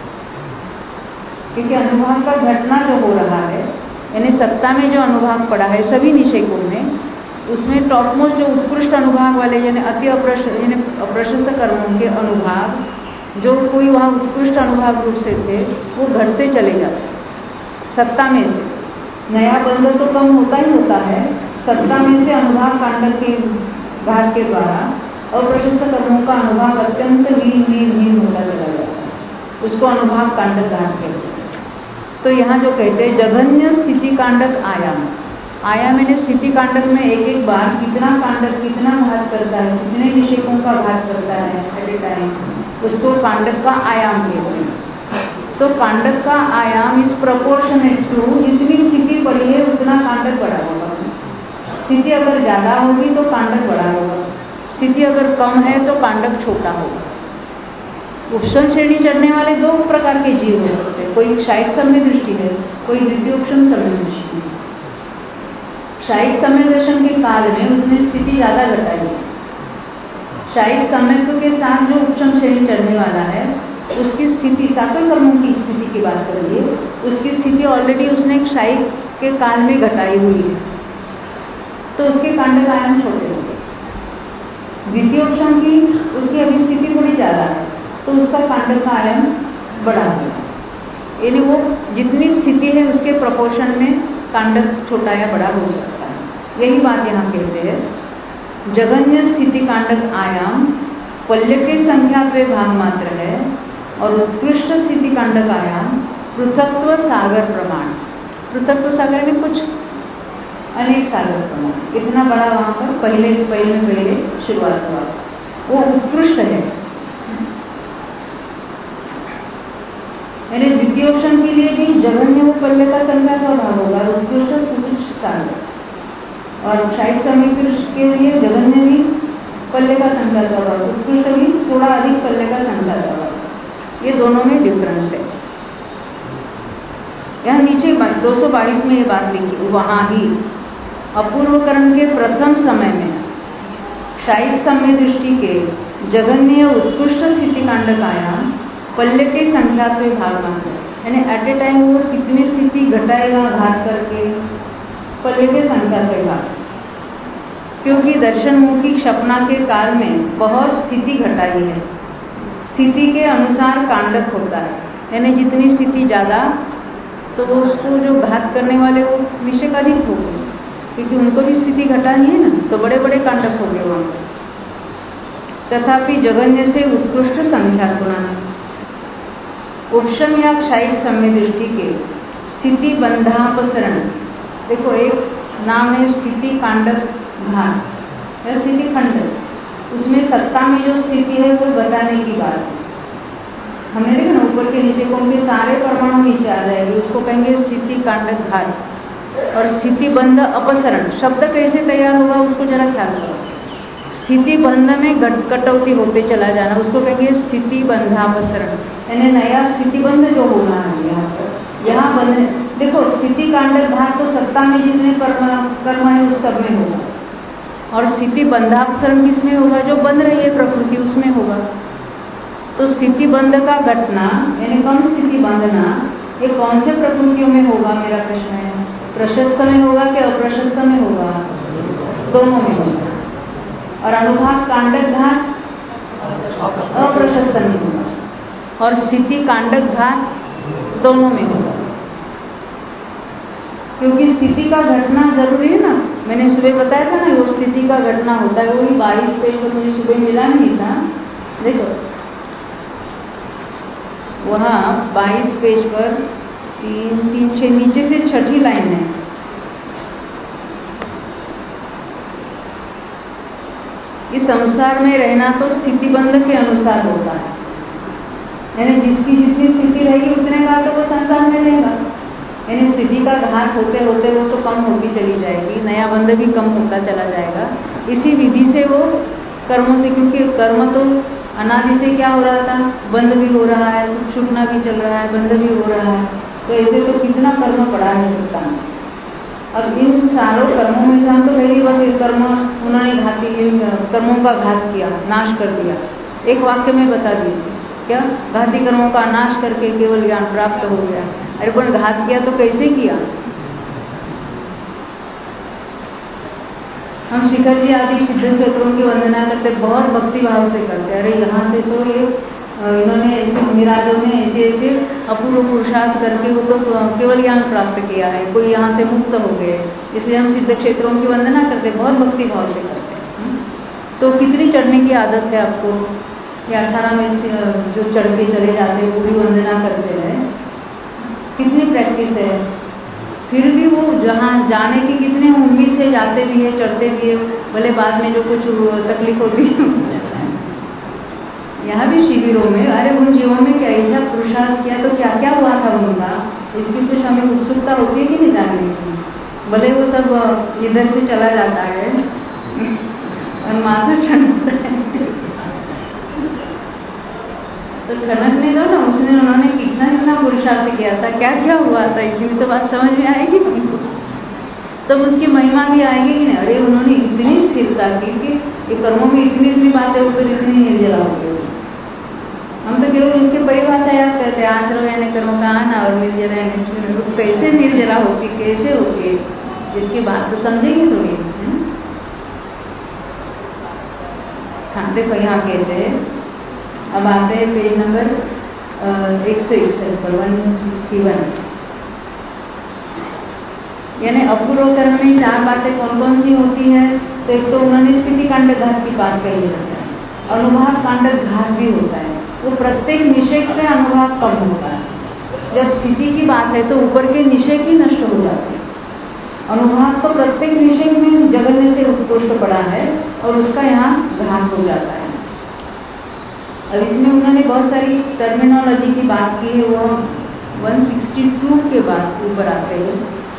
क्योंकि अनुभाग का घटना जो हो रहा है, यानी सत्ता में जो अनुभाग पड़ा है सभी निषेकों में, उसमें टॉपमोस्ट जो उत्कृष्ट अनुभाग वाले यानी अति अप्रशस्त कर्मों के अनुभाग जो कोई वहाँ उत्कृष्ट अनुभाग रूप से थे, वो घटते चले जाते सत्ता में से। नया बंध तो कम होता ही होता है, सत्ता में से अनुभाग कांडक के घात के द्वारा अप्रशस्त कर्मों का अनुभाग अत्यंत हीन होता चला जाता है, उसको अनुभाग कांडक घात कहते हैं। तो यहाँ जो कहते हैं जघन्य स्थिति कांडक आयाम, आयाम यानी स्थिति कांडक में एक बार कितना कांडक कितना घात करता है, कितने निषेकों का घात करता है एट ए टाइम, उसको कांडक का आयाम कहते हैं। तो कांडक का आयाम इज प्रोपोर्शनेट टू जितनी स्थिति बड़ी है उतना कांडक बड़ा होगा। स्थिति अगर ज्यादा होगी तो कांडक बड़ा होगा, स्थिति अगर कम है तो कांडक छोटा होगा। उपशम श्रेणी चढ़ने वाले 2 प्रकार के जीव हो सकते हैं, कोई क्षायिक समय दृष्टि है, कोई द्वितीयोपम समय दृष्टि है। क्षायिक समय दर्शन के काल में उसने स्थिति ज्यादा घटाई है। क्षायिक समयत्व के साथ जो उपशम श्रेणी चढ़ने वाला है उसकी स्थिति, सातवें कर्मों की स्थिति की बात करिए, उसकी स्थिति ऑलरेडी उसने क्षाई के काल में घटाई हुई है, तो उसके कांडक आयाम छोटे होंगे। द्वितीयोपशम की उसकी अभी स्थिति थोड़ी ज़्यादा है, तो उसका कांडक का आयाम बड़ा होगा। यानी वो जितनी स्थिति है उसके प्रोपोर्शन में कांडक छोटा या बड़ा हो सकता है। यही बात यहाँ कहते हैं। जगन्य स्थिति कांडक आयाम पल्य की संख्या पे भाग मात्र है और उत्कृष्ट स्थिति कांडक आयाम पृथक्त्व सागर प्रमाण। पृथक्त्व सागर में कुछ अनेक सागर प्रमाण, इतना बड़ा वहाँ पर पहले शुरुआत हुआ, वो उत्कृष्ट है। यानी द्वितीयोपशम के लिए भी जगन्य वो पल्य का संख्या का भाग होगा, उत्कृष्ट कुछ सागर, और क्षायिक समीकृष्ट के लिए जगन्य भी पल्ले का संख्या का भाग, उत्कृष्ट भी थोड़ा अधिक पल्ले का संख्या का भाग। ये दोनों में डिफरेंस है। यहाँ नीचे 222 में ये बात लिखी, वहाँ ही अपूर्वकरण के प्रथम समय में क्षायिक समय दृष्टि के जगन्य उत्कृष्ट स्थिति कांडक आयाम पल्ले की संख्या से भाग मात्र, यानी एट ए टाइम वो कितनी स्थिति घटाएगा घात करके, पल्ले की संख्या से भाग। क्योंकि दर्शनमुखी क्षपना के काल में बहुत स्थिति घटाई है, स्थिति के अनुसार कांडक होता है, यानी जितनी स्थिति ज़्यादा तो वो उसको जो घात करने वाले वो निश्चय अधिक हो गए, क्योंकि उनको भी स्थिति घटानी है ना, तो बड़े बड़े कांडक हो गए वहाँ। तथापि जगन्य से उत्कृष्ट संख्या सुनाना। उपशम या क्षायिक समय दृष्टि के स्थिति बंधापसरण, देखो एक नाम है स्थिति कांडक घात या स्थिति खंडक, उसमें सत्ता में जो स्थिति है वो बताने की बात है। हमने देखा ना ऊपर के नीचे को उनके सारे परमाणु नीचे आ जाएंगे, उसको कहेंगे स्थिति कांडक घात। और स्थिति बंध अपसरण शब्द कैसे तैयार होगा उसको जरा ख्याल करो। स्थिति बंध में कटौती होते चला जाना, उसको कहेंगे स्थिति बंधापसरण, यानी नया स्थिति बंध जो होना है यहाँ पर। यहाँ बंध देखो स्थिति कांडक घात तो सत्ता में जितने कर्म है उस सब में होगा, और स्थिति बंधापसरण किसमें होगा, जो बंध रही है प्रकृति उसमें होगा। तो स्थिति बंध का घटना यानी कम स्थिति बंधना ये कौन से प्रकृतियों में होगा, मेरा प्रश्न है। प्रशस्त में होगा कि अप्रशस्त में होगा, दोनों में होगा। और अनुभाग कांडक घात अप्रशस्त में होगा, और स्थिति कांडक घात दोनों में होगा। क्योंकि स्थिति का घटना जरूरी है ना, मैंने सुबह बताया था ना वो स्थिति का घटना होता है, वही 22 पेज पर मुझे सुबह मिला नहीं था, देखो वहाँ 22 पेज पर 3 6 नीचे से छठी लाइन है। इस संसार में रहना तो स्थिति बंध के अनुसार होता है, यानी जिसकी जितनी स्थिति रहेगी उतने का तो वो संसार में रहेगा। यानी स्थिति का घात होते होते वो तो कम होती चली जाएगी, नया बंध भी कम होता चला जाएगा। इसी विधि से वो कर्मों से, क्योंकि कर्म तो अनादि से क्या हो रहा था, बंध भी हो रहा है, छूटना भी चल रहा है, बंध भी हो रहा है, तो ऐसे तो कितना कर्म पड़ा है सकता है। अब इन सारों कर्मों में जहाँ तो रही बस ये कर्म उन्होंने घाती कर्मों का घात किया, नाश कर दिया। एक वाक्य में बता दीजिए क्या, घाती कर्मों का नाश करके केवल ज्ञान प्राप्त हो गया। अरे पर घात किया तो कैसे किया। हम शिखर जी आदि सिद्ध क्षेत्रों की वंदना करते, बहुत भक्ति भाव से करते। अरे यहाँ से तो ये इन्होंने ऐसे मुनिराजों ने ऐसे ऐसे अपूर्व पुरुषार्थ करके वो तो केवल ज्ञान प्राप्त किया है, कोई यहाँ से मुक्त हो गए, इसलिए हम सिद्ध क्षेत्रों की वंदना करते, बहुत भक्ति भाव से करते। तो कितनी चढ़ने की आदत है आपको, या 18 में जो चढ़ के चले जाते हैं पूरी वंदना करते हैं, कितनी प्रैक्टिस है। फिर भी वो जहाँ जाने की कितने उम्मीद से जाते भी है, चढ़ते भी है, भले बाद में जो कुछ तकलीफ होती है। यहाँ भी शिविरों में अरे उन जीवों में क्या ऐसा पुरुषार्थ किया तो क्या क्या हुआ था उनका, इसकी कुछ हमें उत्सुकता होती है कि नहीं जानने की। भले वो सब इधर से चला जाता है और माथा ठंडता है तो ठनकने दो ना, उसने उन्होंने कितना कितना पुरुषार्थ किया था, क्या क्या हुआ था, इसलिए तो बात समझ में आएगी तुमको, तब उसकी महिमा भी आएगी कि नहीं। अरे उन्होंने इतनी स्थिरता की कि ये कर्मों में इतनी इतनी बातें ऊपर इतनी निर्जला हो गई। हम तो केवल उसकी परिभाषा याद करते हैं, आचरण यानी कर्म का आना और निर्जरा यानी शून्य। तो कैसे निर्जरा होती, कैसे होती, जिसकी बात तो समझेंगे थोड़ी। हाँ देखो यहाँ कहते हैं, अब आते हैं पेज नंबर 161 पर 161। यानी अपूर्व कर्म में 4 बातें कौन कौन सी होती है? तो एक तो उन्होंने स्थिति कांड घात की बात कही है, अनुभाव कांड घात भी होता है। वो प्रत्येक निषेक से अनुभाव कम होता है। जब स्थिति की बात है तो ऊपर के निषेक ही नष्ट हो जाते हैं। अनुभाव तो प्रत्येक निषेक में जगन्य से उत्कृष्ट पड़ा है और उसका यहाँ घात हो जाता है। अब इसमें उन्होंने बहुत सारी टर्मिनोलॉजी की बात की है, वो 162 के बाद ऊपर आते हैं।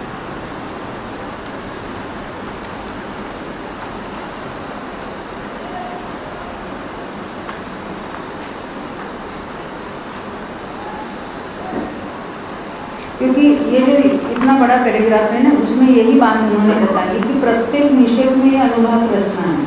क्योंकि ये जो इतना बड़ा पैराग्राफ है ना, उसमें यही बात उन्होंने बताई कि प्रत्येक निषेक में अनुभाव रचना है।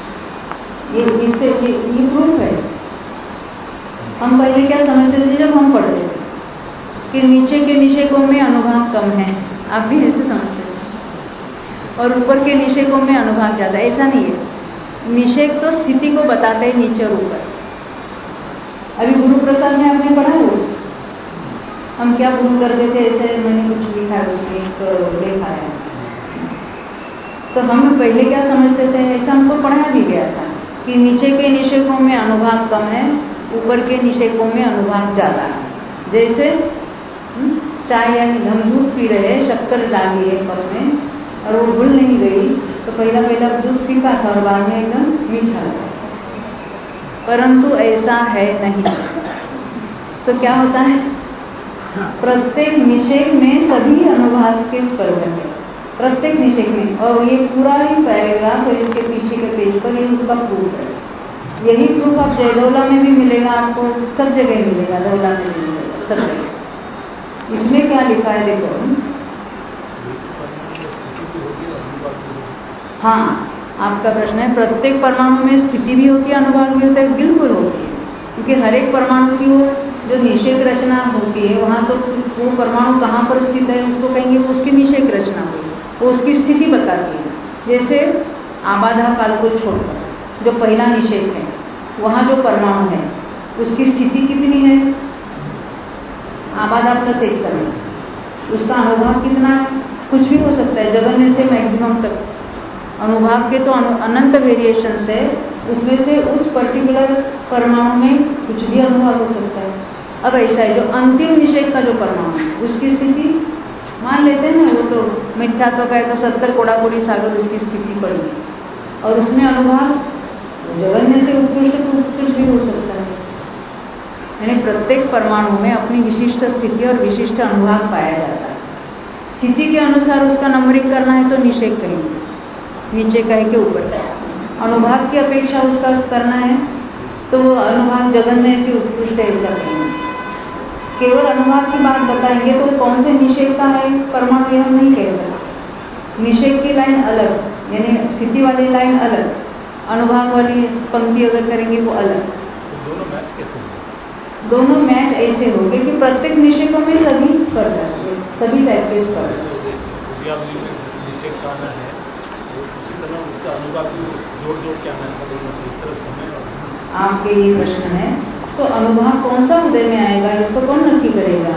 ये प्रूफ है। हम पहले क्या समझते थे जब हम पढ़ते थे कि नीचे के निषेकों में अनुभाव कम है, आप भी ऐसे समझते थे, और ऊपर के निषेकों में अनुभाव ज्यादा। ऐसा नहीं है, निषेक तो स्थिति को बताते हैं नीचे और ऊपर। अभी गुरु प्रसाद में आपने पढ़ा हो, हम क्या भूल करते थे, ऐसे मैंने कुछ लिखा है उसमें, एक देखा है। तो हम पहले क्या समझते थे, ऐसा हमको पढ़ाया भी गया था कि नीचे के निषेकों में अनुभाव कम है, ऊपर के निषेकों में अनुभाव ज्यादा है। जैसे चाय या हम दूध पी रहे हैं, शक्कर डाली है कप में और वो घुल नहीं गई, तो पहला दूध फीका था और बाद में एकदम मीठा था। परंतु ऐसा है नहीं। तो क्या होता है, प्रत्येक निषेक में सभी अनुभाव के स्पर्धक है, प्रत्येक निषेक में। और ये पूरा ही पैराग्राफ है, इसके पीछे के पेज पर ये उसका प्रूफ है। यही प्रूफ आप जयदौला में भी मिलेगा, आपको सब जगह मिलेगा, दौला में भी मिलेगा, सब जगह। इसमें क्या लिखा है देखो। हाँ, आपका प्रश्न है प्रत्येक परमाणु में स्थिति भी होती है, अनुभाव भी होता है। बिल्कुल होती है, क्योंकि हर एक परमाणु की वो जो निषेक रचना होती है, वहाँ तो वो परमाणु कहाँ पर स्थित है उसको कहेंगे, वो उसकी निषेक रचना हुई, वो उसकी स्थिति बताती है। जैसे आबाधा काल को छोड़कर जो पहला निषेक है, वहाँ जो परमाणु है उसकी स्थिति कितनी है, आबाधा प्लस 1 करें, उसका अनुभाव कितना, कुछ भी हो सकता है, जगन्य से मैक्सिमम तक। अनुभाव के तो अनंत वेरिएशन है, उसमें से उस पर्टिकुलर परमाणु में कुछ भी अनुभाव हो सकता है। अब ऐसा है, जो अंतिम निषेक का जो परमाणु है उसकी स्थिति मान लेते हैं ना, वो तो मिथ्यात्व का है, तो 70 कोड़ाकोड़ी सागर उसकी स्थिति पड़ी और उसमें अनुभाव जगन्य से उत्कृष्ट कुछ भी हो सकता है। यानी प्रत्येक परमाणु में अपनी विशिष्ट स्थिति और विशिष्ट अनुभाव पाया जाता है। स्थिति के अनुसार उसका नंबरिंग करना है तो निषेक करेंगे, नीचे कहे के ऊपर का। अनुभाव की अपेक्षा उसका करना है तो वो अनुभाव जगन्य से उत्कृष्ट ऐसा करेंगे। केवल अनुभाव की बात बताएंगे तो कौन से निषेक का है परमाणु, ये हम नहीं कह सकते। निषेक की लाइन अलग, यानी स्थिति वाली लाइन अलग, अनुभाव वाली पंक्ति अगर करेंगे वो अलग। दोनों मैच कैसे होंगे? दोनों मैच ऐसे होंगे कि प्रत्येक निषेकों में सभी कर सकते, सभी टाइप के कर निषेक का आना है, उसी तरह उसका अनुभाव जोड़ के आना है, इस तरह समय। आपके ये प्रश्न है, तो अनुभव कौन सा उदय में आएगा, इसको कौन नक्की करेगा?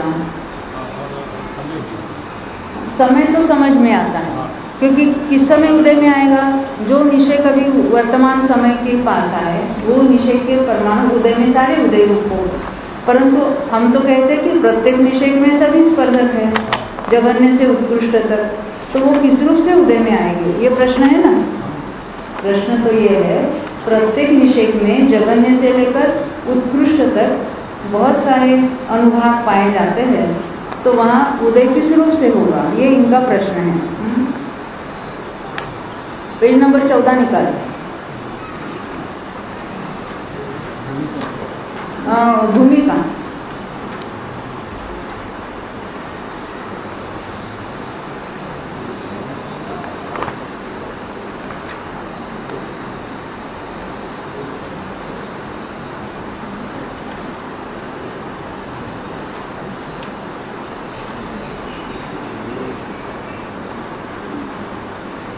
समय तो समझ में आता है, क्योंकि किस समय उदय में आएगा, जो निषेक अभी वर्तमान समय के पास है वो निषेक के परमाणु उदय में सारे उदय रूप हो। परंतु हम तो कहते हैं कि प्रत्येक निषेक में सभी स्पर्धक है, जगन्य से उत्कृष्ट तक, तो वो किस रूप से उदय में आएंगे, ये प्रश्न है ना। प्रश्न तो ये है, प्रत्येक निषेक में जगन्य से लेकर उत्कृष्ट तक बहुत सारे अनुभाव पाए जाते हैं, तो वहाँ उदय किस रूप से होगा, ये इनका प्रश्न है। पेज नंबर 14 निकालें। भूमिका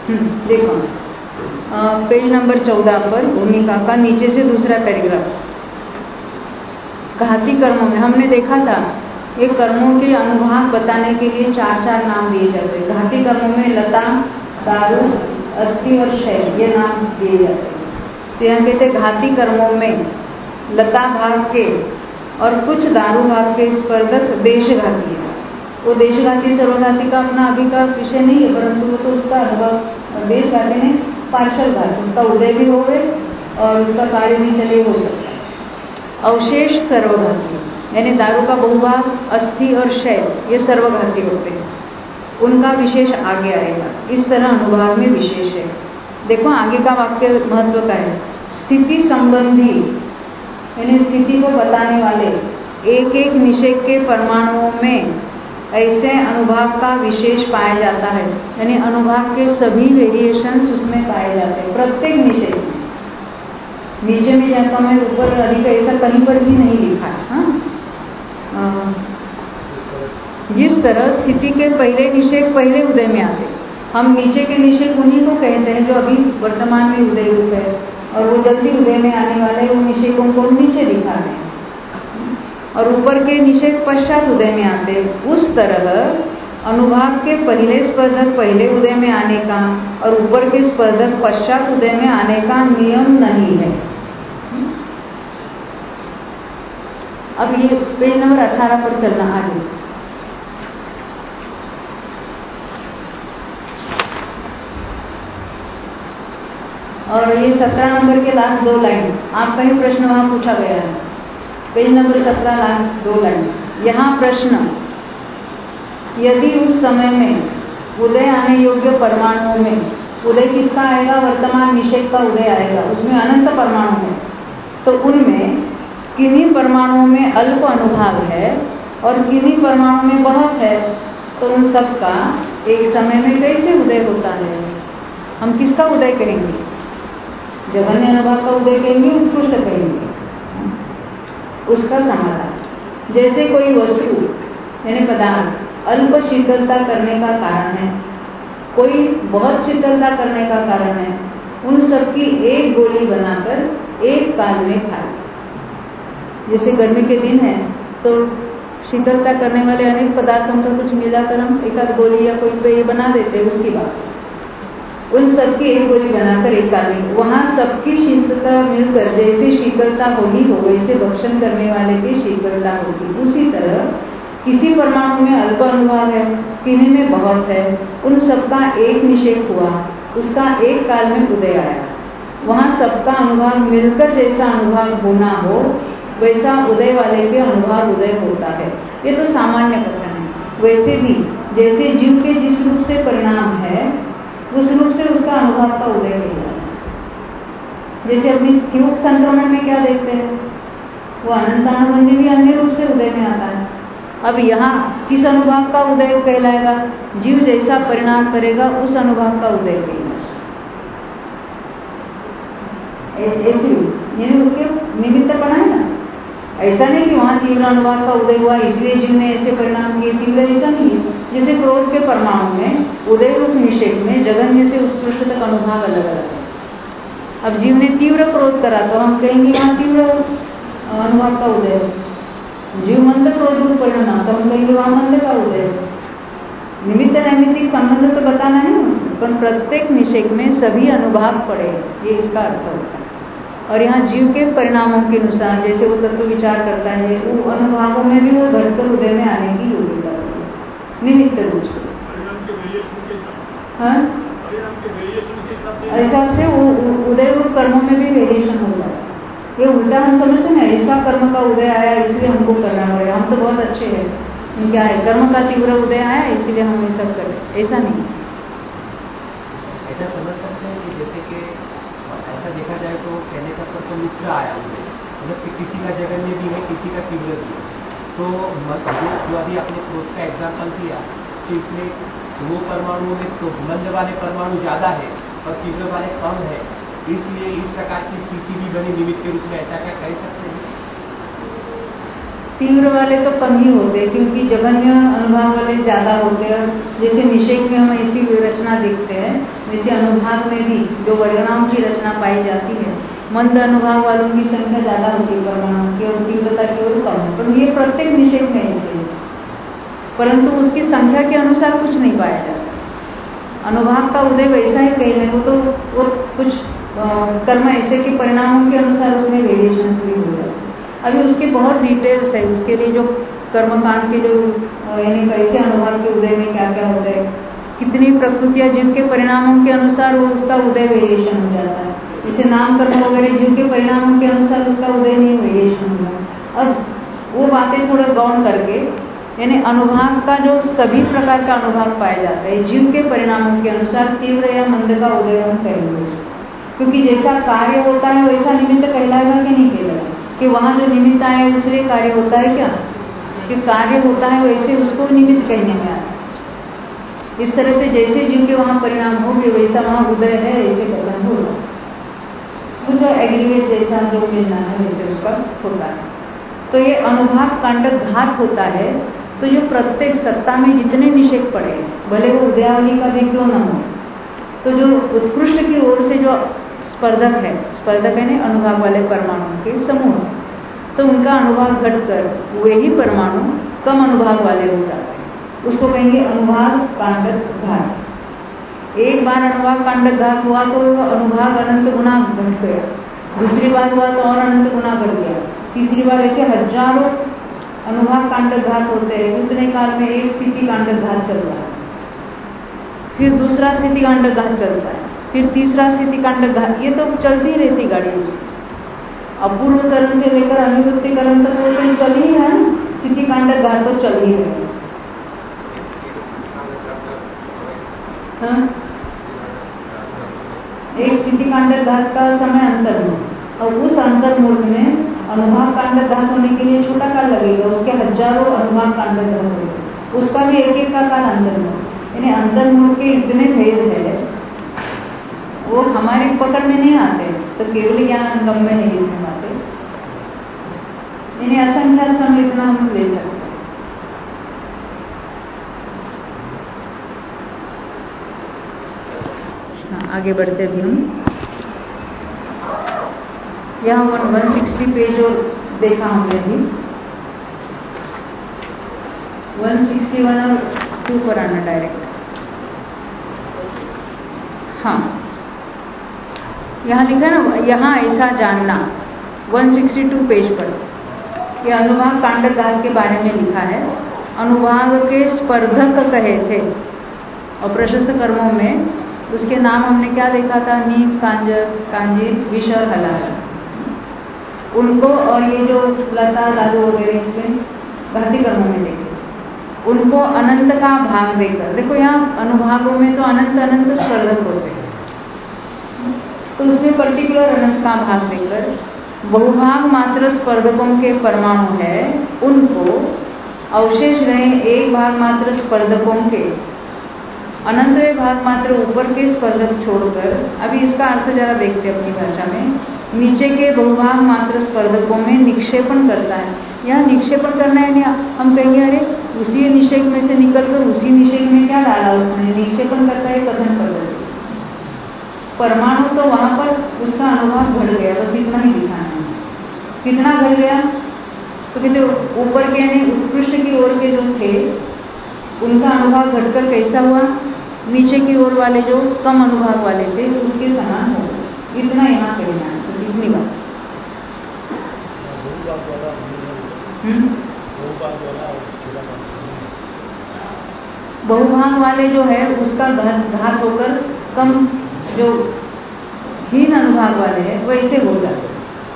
देखो पेज नंबर 14 पर भूमिका का नीचे से दूसरा पैराग्राफ। घाती कर्मों में हमने देखा था ये कर्मों के अनुभाग बताने के लिए 4 नाम दिए जाते हैं। घाती कर्मों में लता, दारू, अस्थि और शय ये नाम दिए जाते हैं। तो यहाँ कहते घाती कर्मों में लता भाग के और कुछ दारू भाग के स्पर्धक देशघाती है। वो देशघाती सर्वघाती का अपना अभी का विषय नहीं है, परंतु वो तो उसका अनुभव देशघाती ने पार्शल घात, उसका उदय भी हो गए और उसका कार्य भी चले हो सकता है। अवशेष सर्वघाती यानी दारू का बहुभाग, अस्थि और शय ये सर्वघाती होते हैं, उनका विशेष आगे आएगा। इस तरह अनुभाग में विशेष है। देखो आगे का वाक्य महत्व का है। स्थिति संबंधी यानी स्थिति को बताने वाले एक एक निषेक के परमाणुओं में ऐसे अनुभाग का विशेष पाया जाता है, यानी अनुभाग के सभी वेरिएशंस उसमें पाए जाते हैं प्रत्येक निषेक में। नीचे में जाता मैं ऊपर अधिक ऐसा कहीं पर भी नहीं लिखा है। जिस तरह स्थिति के पहले निषेक पहले उदय में आते, हम नीचे के निषेक उन्हीं को कहते हैं जो अभी वर्तमान में उदय रूप है, और वो जल्दी उदय में आने वाले उन निषेकों को नीचे दिखाते हैं, और ऊपर के निषेक पश्चात उदय में आते। उस तरह अनुभाग के पहले स्पर्धक पहले उदय में आने का और ऊपर के स्पर्धक पश्चात उदय में आने का नियम नहीं है। अब ये पेज नंबर 18 पर चलना आगे। और ये 17 नंबर के लास्ट 2 लाइन आपका ही प्रश्न वहां पूछा गया है। Page number 17 last 2 line. यहाँ प्रश्न, यदि उस समय में उदय आने योग्य परमाणुओं में उदय किसका आएगा? वर्तमान निषेक का उदय आएगा। उसमें अनंत परमाणु है, तो उनमें किन्हीं परमाणुओं में अल्प अनुभाग है और किन्हीं परमाणु में बहुत है, तो उन सब का एक समय में कैसे उदय होता है? हम किसका उदय करेंगे? जघन्य अनुभाग का उदय करेंगे, उत्कृष्ट करेंगे? उसका समाधान, जैसे कोई वस्तु यानी पदार्थ अल्प शीतलता करने का कारण है, कोई बहुत शीतलता करने का कारण है, उन सबकी एक गोली बनाकर एक काल में खाए। जैसे गर्मी के दिन है तो शीतलता करने वाले अनेक पदार्थों का कुछ मिलाकर हम एक आध गोली या कोई पेय बना देते हैं। उसकी बात उन सबकी एक गोली बनाकर एक काल में, वहां सबकी शीतलता मिलकर जैसे शीतलता होगी हो वैसे भक्षण करने वाले की शीतलता होगी। उसी तरह किसी परमाणु में अल्प अनुभाग है, किन्हीं में बहुत है, उन सबका एक निषेक हुआ, उसका एक काल में उदय आया। वहां सबका अनुभाग मिलकर जैसा अनुभाग होना हो वैसा उदय वाले के अनुभाग उदय होता है। ये तो सामान्य कथन है। वैसे भी जैसे जीव के जिस रूप से परिणाम है उस रूप से उसका अनुभाग का उदय हो जाता है। जैसे अपनी क्यूब संक्रमण में क्या देखते हैं, वो अनंतानुबंधी भी अन्य रूप से उदय में आता है। अब यहाँ किस अनुभाग का उदय कहलाएगा? जीव जैसा परिणाम करेगा उस अनुभाग का उदय कहलाएगा। ऐसे उसके निमित्त बनाए ना, ऐसा नहीं कि वहां तीव्र अनुभाग का उदय हुआ इसलिए जीव ने ऐसे परिणाम किए, तीव्र ऐसा नहीं है। जैसे क्रोध के परमाणु में उदय रूप निषेक में जघन्य से उत्कृष्ट तक अनुभाग अलग अलग है। अब जीव ने तीव्र क्रोध करा तो हम कहेंगे वहां तीव्र अनुभाग का उदय हो। जीव मंद क्रोध रूप परिणाम तो हम कहेंगे वहां मंद का उदय हो। निमित्त नैमित्तिक संबंध तो बताना है उसमें, पर प्रत्येक निषेक में सभी अनुभाग पड़े, ये इसका अर्थ होता है। और यहाँ जीव के परिणामों के अनुसार जैसे वो तत्व विचार करता है वो अनुभागों में भी वो घटकर उदय में आने की योग्यता होती है निमित्त रूप से। हाँ, ऐसा से उदय रूप कर्मों में भी वेरिएशन होता है। ये उल्टा हम समझते हैं ऐसा कर्म का उदय आया इसलिए हमको करना पड़ेगा, हम तो बहुत अच्छे हैं, क्या है कर्म का तीव्र उदय आया इसलिए हम ये सब करें, ऐसा नहीं। ऐसा समझ सकते हैं कि जैसे कि ऐसा देखा जाए तो कहने का तो मिश्र आया उदय, मतलब कि किसी का जघन्य भी है किसी का तीव्र भी है। तो जो अभी आपने क्रोध का एग्जाम्पल दिया तो इसमें वो परमाणुओं में तो मंद वाले परमाणु ज्यादा है और तीव्र वाले कम है, इसलिए इस प्रकार की स्थिति भी बनी निमित्त के रूप में, ऐसा क्या कह सकते हैं? तीव्र वाले तो कम ही होते हैं, क्योंकि जघन्य अनुभाग वाले ज़्यादा होते हैं। जैसे निषेक में हम ऐसी रचना देखते हैं, वैसे अनुभाग में भी जो वर्गणाओं की रचना पाई जाती है, मंद अनुभाग वालों की संख्या ज़्यादा होती है वर्गणाओं की, और तीव्रता की ओर कम है। पर ये प्रत्येक निषेक में ऐसे है, परंतु उसकी संख्या के अनुसार कुछ नहीं पाया जाता। अनुभाग का उदय वैसा ही कहीं नहीं, तो वो कुछ कर्म ऐसे के परिणामों के अनुसार उसमें वेरिएशन भी हो जाए। अभी उसके बहुत डिटेल्स है, उसके लिए जो कर्मकांड के जो यानी कैसे अनुभाग के उदय में क्या क्या होता है, कितनी प्रकृतियां जिनके परिणामों के अनुसार वो उसका उदय वेरिएशन हो जाता है। जैसे नाम कर्म वगैरह जिनके परिणामों के अनुसार उसका उदय नहीं वेरिएशन होगा। अब वो बातें थोड़ा गौण करके, यानी अनुभाग का जो सभी प्रकार का अनुभाग पाया जाता है, जीव के परिणामों के अनुसार तीव्र या मंद का उदय हम कहेंगे। क्योंकि जैसा कार्य होता है वैसा निमित्त कहलाएगा कि नहीं कहलाएगा, कि वहाँ जो निमित्त आए उसलिए कार्य होता है क्या, कि कार्य होता है वैसे उसको निमित्त कहने में आता है। इस तरह से जैसे जीव के वहाँ परिणाम होंगे वैसा वहाँ उदय है, ऐसे कथन होगा। तो जो एग्रीगेट जैसा जो मिलना है वैसे उसका होता है। तो ये अनुभाग कांडक घात होता है। तो जो प्रत्येक सत्ता में जितने निषेक पड़े, भले वो उदयावली का भी क्यों न हो, तो जो उत्कृष्ट की ओर से जो स्पर्धक है नहीं अनुभाग वाले परमाणु के समूह, तो उनका अनुभाग घटकर वे ही परमाणु कम अनुभाग वाले हो जाते हैं। उसको कहेंगे अनुभाग कांडक घात। एक बार अनुभाग कांडक घात हुआ तो अनुभाग अनंत गुना घट गया, दूसरी बार हुआ तो और अनंत गुना घट गया, तीसरी बार ऐसे हजारों अनुभाग कांडक घात होते हैं। उतने काल में एक स्थिति कांडक घात चल रहा है, फिर दूसरा स्थिति कांडक घात चलता है, फिर तीसरा स्थिति कांडक घात, ये तो चलती रहती गाड़ी। अपूर्व करण से लेकर अनिवृत्ति करण तक वो चल ही है, स्थिति कांडक घात तो चल ही है। एक स्थिति कांडक घात का समय अंतर में, और उस अंतर मूर्त में अनुभाग कांडक घात होने के लिए छोटा काल लगेगा, उसके हजारों अनुभाग कांडक घात होंगे, उसका भी एक एक का काल अंतर में। यानी अंतर मूर्त के इतने भेद है, वो हमारी पकड़ में नहीं आते, तो केवल ज्ञान गम में नहीं लिखने पाते। यानी असंख्या समय इतना हम ले सकते हैं। आगे बढ़ते अभी हम यहाँ 160 पेज और देखा हमने अभी 161 और 2 पर आना डायरेक्ट। हाँ, यहाँ लिखा ना, यहाँ ऐसा जानना 162 पेज पर, यह अनुभाग कांडक घात के बारे में लिखा है। अनुभाग के स्पर्धक कहे थे, और प्रशस्त कर्मों में उसके नाम हमने क्या देखा था, नीत, कांजर, कांजी, विष और हलाल, उनको, और ये जो लता लालू वगैरह इसमें घाती कर्मों में देखे, उनको अनंत का भाग देकर, देखो यहाँ अनुभागों में तो अनंत अनंत स्पर्धक होते हैं, तो उसमें पर्टिकुलर अनंत का भाग देकर बहुभाग मात्र स्पर्धकों के परमाणु है, उनको अवशेष रहे एक भाग मात्र स्पर्धकों के, अनंतवें भाग मात्र ऊपर के स्पर्धक छोड़कर, अभी इसका अर्थ जरा देखते अपनी भाषा में, नीचे के बहुभाग मात्र स्पर्धकों में निक्षेपण करता है। यहाँ निक्षेपण करना है, हम कहेंगे अरे उसी निषेक में से निकलकर उसी निषेक में क्या डाला उसने, निक्षेपण करता है कथन पद्धति। परमाणु तो वहां पर उसका अनुभाग घट गया, बस इतना ही दिखाना है। कितना घट गया, तो कहते ऊपर के यानी उत्कृष्ट की ओर के जो थे उनका अनुभाग घटकर कैसा हुआ, नीचे की ओर वाले जो कम अनुभाग वाले थे उसके समान हो, इतना यहाँ कहना है। तो इतनी बात बहुभाग वाले जो है उसका घात होकर कम जो हीन अनुभाग वाले हैं वैसे हो जाते।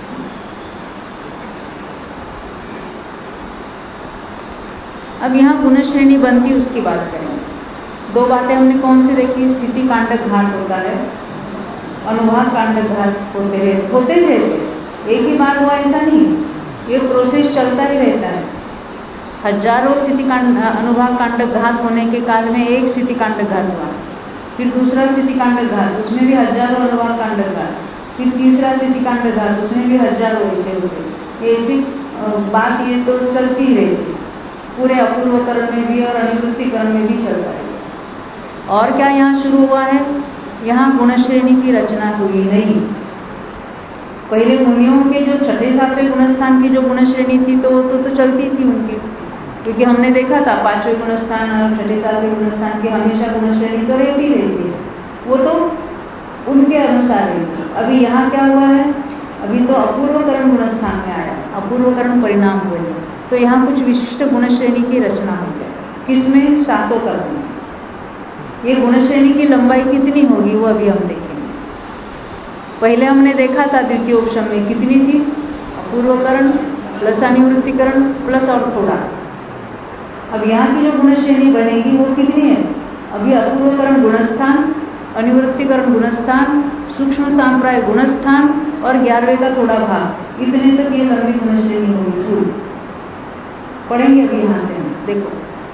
अब यहाँ पुनःश्रेणी बनती उसकी बात करेंगे। दो बातें हमने कौन सी देखी, स्थिति कांडक घात होता है, अनुभाग कांडक घात होते रहते, एक ही बार हुआ ऐसा नहीं, ये प्रोसेस चलता ही रहता है। हजारों स्थिति अनुभाग कांडक घात होने के काल में एक स्थिति कांडक घात हुआ, फिर दूसरा स्थिति कांडक घात, उसमें भी हजारों अनुभाग कांडक घात, फिर तीसरा स्थिति कांडक घात, उसमें भी हजारों ऐसे होते। ऐसी बात ये तो चलती रहेगी, पूरे अपूर्वकरण में भी और अनिवृत्तिकरण में भी चलता है। और क्या यहाँ शुरू हुआ है? यहाँ गुणश्रेणी की रचना हुई नहीं। पहले मुनियों के जो छठे सातवें गुणस्थान की जो गुणश्रेणी थी तो चलती थी उनकी, क्योंकि हमने देखा था पांचवें गुणस्थान और छठे सातवें गुणस्थान की हमेशा गुणश्रेणी तो रहती रहती है, वो तो उनके अनुसार रहती। अभी यहाँ क्या हुआ है? अभी तो अपूर्वकरण गुणस्थान में आया, अपूर्वकरण परिणाम हुए, तो यहाँ कुछ विशिष्ट गुणश्रेणी की रचना हो गई। किसमें? सातों कर्म में। ये गुणश्रेणी की लंबाई कितनी होगी वो अभी हम देखेंगे। पहले हमने देखा था द्वितीय उपशम में कितनी थी? अपूर्वकरण प्लस अनिवृत्तिकरण प्लस और थोड़ा। अब यहाँ की जो गुणश्रेणी बनेगी वो कितनी है? अभी अपूर्वकरण गुणस्थान, अनिवृत्तिकरण गुणस्थान, सूक्ष्म सांप्राय गुणस्थान और 11वें का थोड़ा भाग, इतने तक ये लंबी गुणश्रेणी होगी पूरी। पढ़ेंगे अभी यहाँ से हम। देखो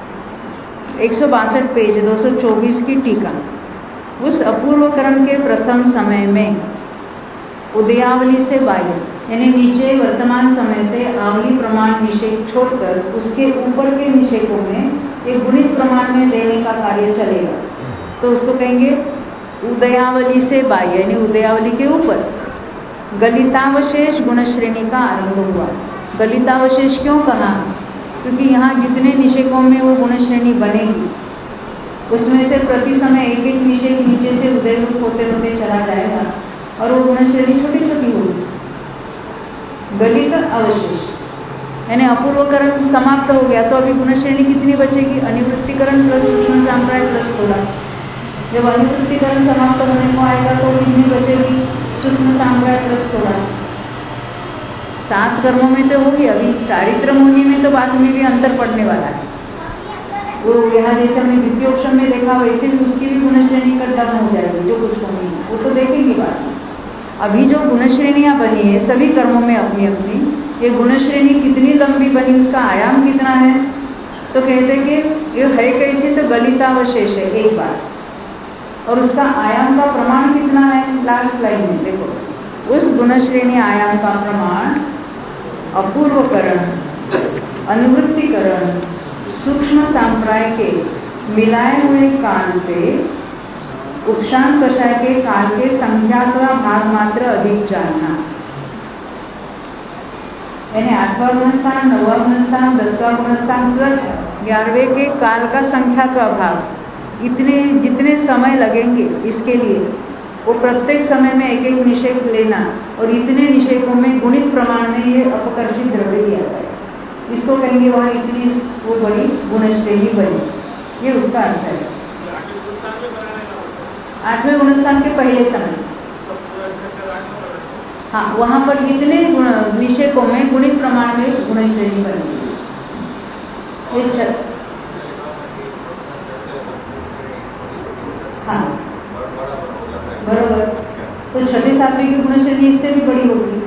162 पेज 224 की टीका। उस अपूर्वकरण के प्रथम समय में उदयावली से बाह्य यानी नीचे वर्तमान समय से आवली प्रमाण निषेक छोड़कर उसके ऊपर के निषेकों में एक गुणित प्रमाण में देने का कार्य चलेगा, तो उसको कहेंगे उदयावली से बाह्य यानी उदयावली के ऊपर गलितावशेष गुणश्रेणी का आरंभ हुआ। गलितावशेष क्यों कहा? क्योंकि यहाँ जितने निषेकों में वो गुणश्रेणी बनेगी उसमें से प्रति समय एक एक निषेक नीचे से उदयरूप होते होते चला जाएगा और वो गुणश्रेणी छोटी छोटी होगी। गलित अवशेष यानी अपूर्वकरण समाप्त हो गया, तो अभी गुणश्रेणी कितनी बचेगी? अनिवृत्तिकरण प्लस सूक्ष्म सांप्राय प्लस थोड़ा। जब अनिवृत्तिकरण समाप्त होने को आएगा तो कितनी बचेगी? सूक्ष्म सांप्राय प्लस थोड़ा। 7 कर्मों में तो होगी, अभी चारित्र मुनि में तो बाद में भी अंतर पड़ने वाला है। वो यहाँ जैसे हमने द्वितीय ऑप्शन में देखा वैसे भी उसकी भी गुणश्रेणी का टर्म हो जाएगी, जो कुछ होनी है वो तो देखेंगे बाद में। अभी जो गुणश्रेणियाँ बनी है सभी कर्मों में अपनी अपनी, ये गुणश्रेणी कितनी लंबी बनी, उसका आयाम कितना है? तो कहते कि ये है कैसे? तो गलितावशेष है एक बार, और उसका आयाम का प्रमाण कितना है? लास्ट लाइन में देखो, उस गुणश्रेणी आयाम का प्रमाण अपूर्वकरण, अनिवृत्तिकरण, सूक्ष्म सांप्राय के मिलाए हुए काल पे उपशांत कषाय के काल के संख्या का भाग मात्र अधिक जानना, यानी 8वां गुणस्थान, 9वां गुणस्थान, 10वां गुणस्थान प्लस 11वें के काल का संख्या का भाग, इतने जितने समय लगेंगे इसके लिए वो प्रत्येक समय में एक एक निषेक लेना, और इतने निषेकों में गुणित प्रमाण में ये अपकर्षित द्रव्य दिया जाए, इसको कहेंगे वहाँ इतनी वो बड़ी गुणश्रेणी बनी। ये उसका अर्थ है। 8वें गुणस्थान के पहले समय, हाँ, वहाँ पर इतने निषेकों में गुणित प्रमाण में गुणश्रेणी बनी। हाँ बरोबर, तो छठे सातवें की गुणश्रेणी इससे भी बड़ी होगी।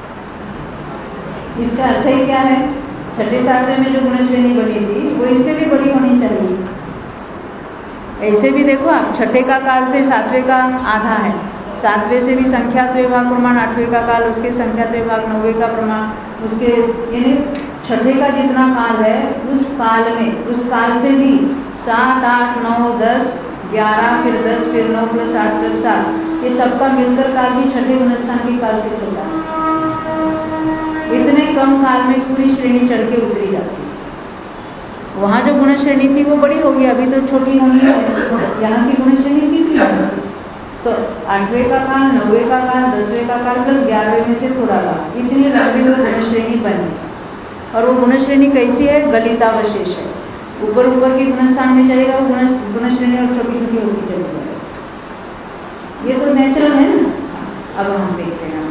इसका अर्थ ही क्या है? छठे सातवें में जो गुणश्रेणी बनी थी वो इससे भी बड़ी होनी चाहिए। ऐसे भी देखो आप, छठे का काल से सातवें का आधा है, सातवें से भी संख्यात्मक भाग प्रमाण, 8वें का काल उसके संख्यात्मक भाग, 9वें का प्रमाण उसके, यानी छठे का जितना काल है उस काल में, उस काल से भी 7, 8, 9, 10, 11 फिर 10 फिर 9 प्लस 8 प्लस 7, ये सबका मिलकर काल भी छठे गुणस्थान के काल से चलता है। इतने कम काल में पूरी श्रेणी चढ़ के उतरी जाती है। वहाँ जो गुणश्रेणी थी वो बड़ी होगी, अभी तो छोटी होनी है। यहाँ की गुणश्रेणी कितनी है? तो 8वें का काल, 9वें का काल, 10वें का काल प्लस 11वें में से थोड़ा काल, इतनी लंबी वो गुणश्रेणी बनी। और वो गुणश्रेणी कैसी है? गलितावशेष है। ऊपर ऊपर के गुणस्थान में चलेगा वो गुणश्रेणी और छोटी छोटी होती चली जाएगी। ये तो नेचुरल है ना। अब हम देखते हैं,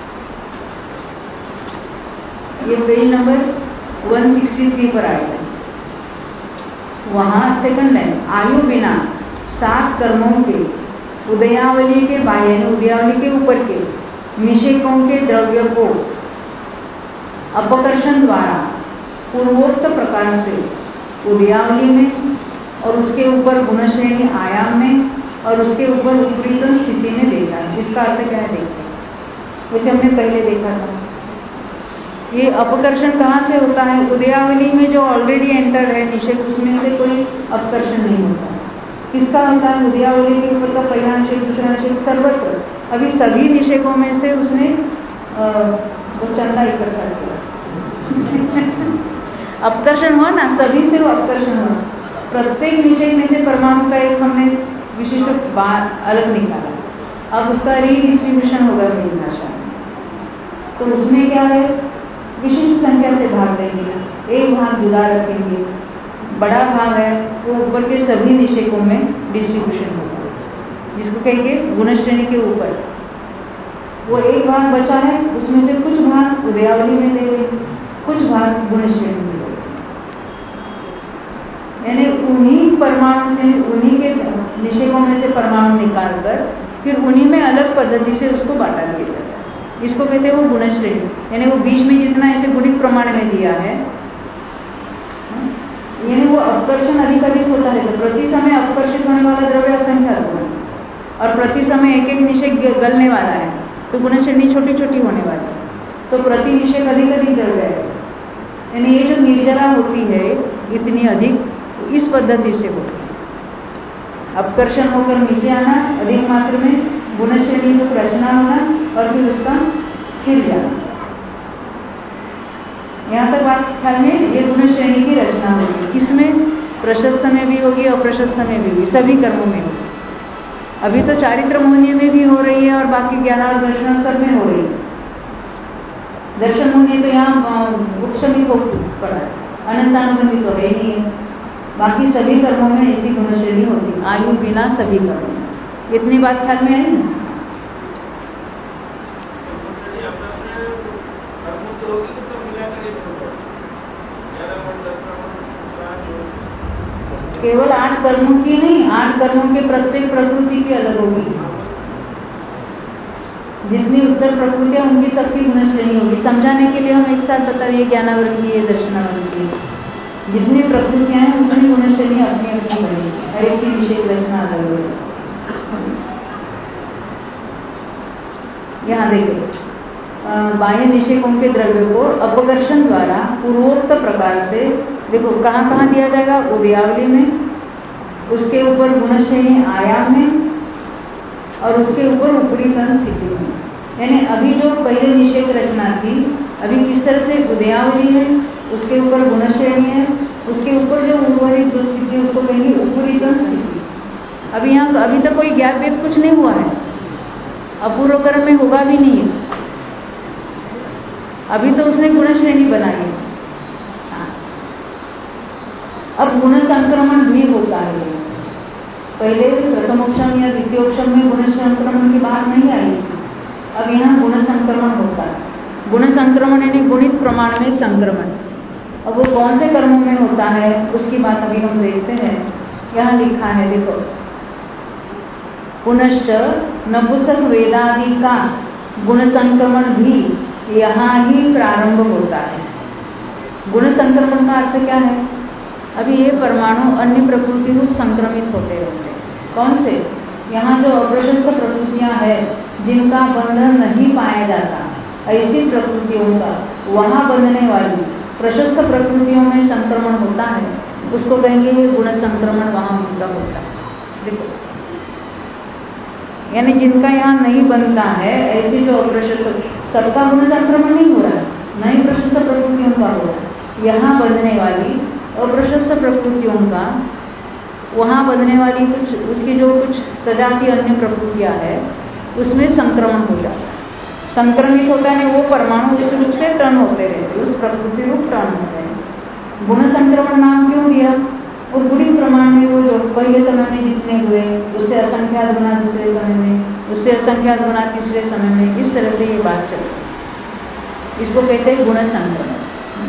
ये पेज नंबर 163 पर आएगा। वहाँ सेकंड लाइन, आयु बिना 7 कर्मों के उदयावली के बाह्य, उदयावली के ऊपर के निषेकों के द्रव्य को अपकर्षण द्वारा पूर्वोक्त प्रकार से उदयावली में और उसके ऊपर गुणश्रेणी आयाम में और उसके ऊपर विपरीत स्थिति में देखा है। इसका अर्थ क्या है देखते हैं। वैसे हमने पहले देखा था, ये अपकर्षण कहाँ से होता है? उदयावली में जो ऑलरेडी एंटर है निषेक, उसमें से कोई अपकर्षण नहीं होता। किसका होता है? उदयावली के ऊपर का पहला निषेक, दूसरा निषेक, सर्वत्र। अभी सभी निषेकों में से उसने वो चंदा इकट्ठा किया। अपकर्षण हुआ ना, सभी से वो अपकर्षण हुआ। प्रत्येक निषेक में से परमाणु का एक हमने विशिष्ट बात अलग निकाला। अब उसका रीडिस्ट्रीब्यूशन होगा मेरी भाषा में, तो उसमें क्या है? विशिष्ट संख्या से भाग देंगे, एक भाग जुदा रखेंगे, बड़ा भाग है वो ऊपर के सभी निषेकों में डिस्ट्रीब्यूशन होगा, जिसको कहेंगे गुण श्रेणी के ऊपर। वो एक भाग बचा है, उसमें से कुछ भाग उदयावली में देंगे, कुछ भाग गुण श्रेणी में देंगे। यानी उन्हीं परमाणु से, उन्हीं के निषेकों में से परमाणु निकालकर फिर उन्हीं में अलग पद्धति से उसको बांटा दिया जाता है। इसको कहते हैं वो गुण श्रेणी। यानी वो बीच में जितना ऐसे गुणित प्रमाण में दिया है, यानी वो अपकर्षण अधिक होता है, तो प्रति समय अपकर्षित होने वाला द्रव्य असंख्यात होगा और प्रति समय एक एक निषेक गलने वाला है, तो गुण श्रेणी छोटी छोटी होने वाली है, तो प्रति निषेक अधिक द्रव्य है। यानी ये जो निर्जरा होती है इतनी अधिक, इस पद्धति से होती है। अपकर्षण होकर नीचे आना, अधिक मात्रा में गुण श्रेणी को रचना होना और फिर उसका फिर जाना। यहाँ तक बात ख्याल में, ये गुण श्रेणी की रचना होगी। किसमें? प्रशस्त में भी होगी, अप्रशस्त में भी होगी, सभी कर्मों में होगी। अभी तो चारित्र मोहनी में भी हो रही है और बाकी ज्ञान और दर्शन सब में हो रही है। दर्शन मोहनी तो यहाँ उपशमित हो पड़ा है, अनंतानुबंधी तो है ही है। बाकी सभी कर्मों में ऐसी गुण श्रेणी होती है, आयु बिना सभी कर्मों में। इतनी बात ख्याल में आई ना? केवल 8 कर्मों की नहीं, 8 कर्मों के प्रत्येक प्रकृति की अलग होगी। जितनी उत्तर प्रकृतियां उनकी सबकी गुण श्रेणी होगी। समझाने के लिए हम एक साथ बता रहे हैं, ज्ञानावरण की है, दर्शनावरण की है। जितनी प्रकृतियां हैं उतनी गुण श्रेणी अपनी अपनी बनेगी, हर एक की विशेष रचना अलग होगी। यहाँ देखो, बाह्य निषेकों के द्रव्य को अपकर्षण द्वारा पूर्वोक्त प्रकार से, देखो कहाँ कहाँ दिया जाएगा? उदयावली में, उसके ऊपर गुण श्रेणी आयाम में और उसके ऊपर ऊपरी तन स्थिति में। यानी अभी जो पहले निषेक रचना थी, अभी किस तरह से उदयावली है, उसके ऊपर गुण श्रेणी है, उसके ऊपर जो ऊपरी जो स्थिति है उसको कहेंगे ऊपरी तन स्थिति। अभी यहाँ अभी तक कोई गैप वेप कुछ नहीं हुआ है, अपूर्व कर्म में होगा भी नहीं है। अभी तो उसने गुण श्रेणी बनाई है। अब गुण संक्रमण भी होता है। पहले प्रथमोक्षम या द्वितीयोक्षम में गुण संक्रमण की बात नहीं आई थी, अब यहाँ गुण संक्रमण होता है। गुण संक्रमण यानी गुणित प्रमाण में संक्रमण। अब वो कौन से कर्मों में होता है उसकी बात अभी हम देखते हैं। यहाँ लिखा है, देखो, पुनश्च नपुंसक वेदादि का गुण संक्रमण भी यहाँ ही प्रारंभ होता है। गुण संक्रमण का अर्थ क्या है? अभी ये परमाणु अन्य प्रकृति रूप संक्रमित होते रहते हैं। कौन से? यहाँ जो अप्रशस्त प्रकृतियां हैं जिनका बंधन नहीं पाया जाता, ऐसी प्रकृतियों का वहां बंधने वाली प्रशस्त प्रकृतियों में संक्रमण होता है, उसको कहेंगे ये गुण संक्रमण वहां उनका होता है। देखो, यानी जिनका यहाँ नहीं बनता है, ऐसी जो अप्रशस्त, सबका गुण संक्रमण नहीं हो रहा है, नहीं प्रशस्त प्रकृतियों का हो रहा है। यहाँ बंधने वाली अप्रशस्त प्रकृतियों का वहाँ बंधने वाली कुछ, उसकी जो कुछ सजाती अन्य प्रकृतियां है उसमें संक्रमण हो जाता है। संक्रमित होता है वो परमाणु इस रूप से टर्न होते रहते, उस प्रकृति रूप टर्न होते हैं। गुण संक्रमण नाम क्यों दिया? वो गुणी प्रमाण में वो जो पहले समय में जितने हुए उससे असंख्यात गुना दूसरे समय में, उससे असंख्यात गुना तीसरे समय में, इस तरह से ये बात चलती। इसको कहते हैं गुण संक्रमण।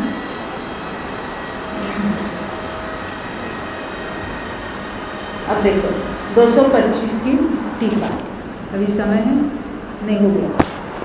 अब देखो 225 की टीका, अभी समय है नहीं हो गया।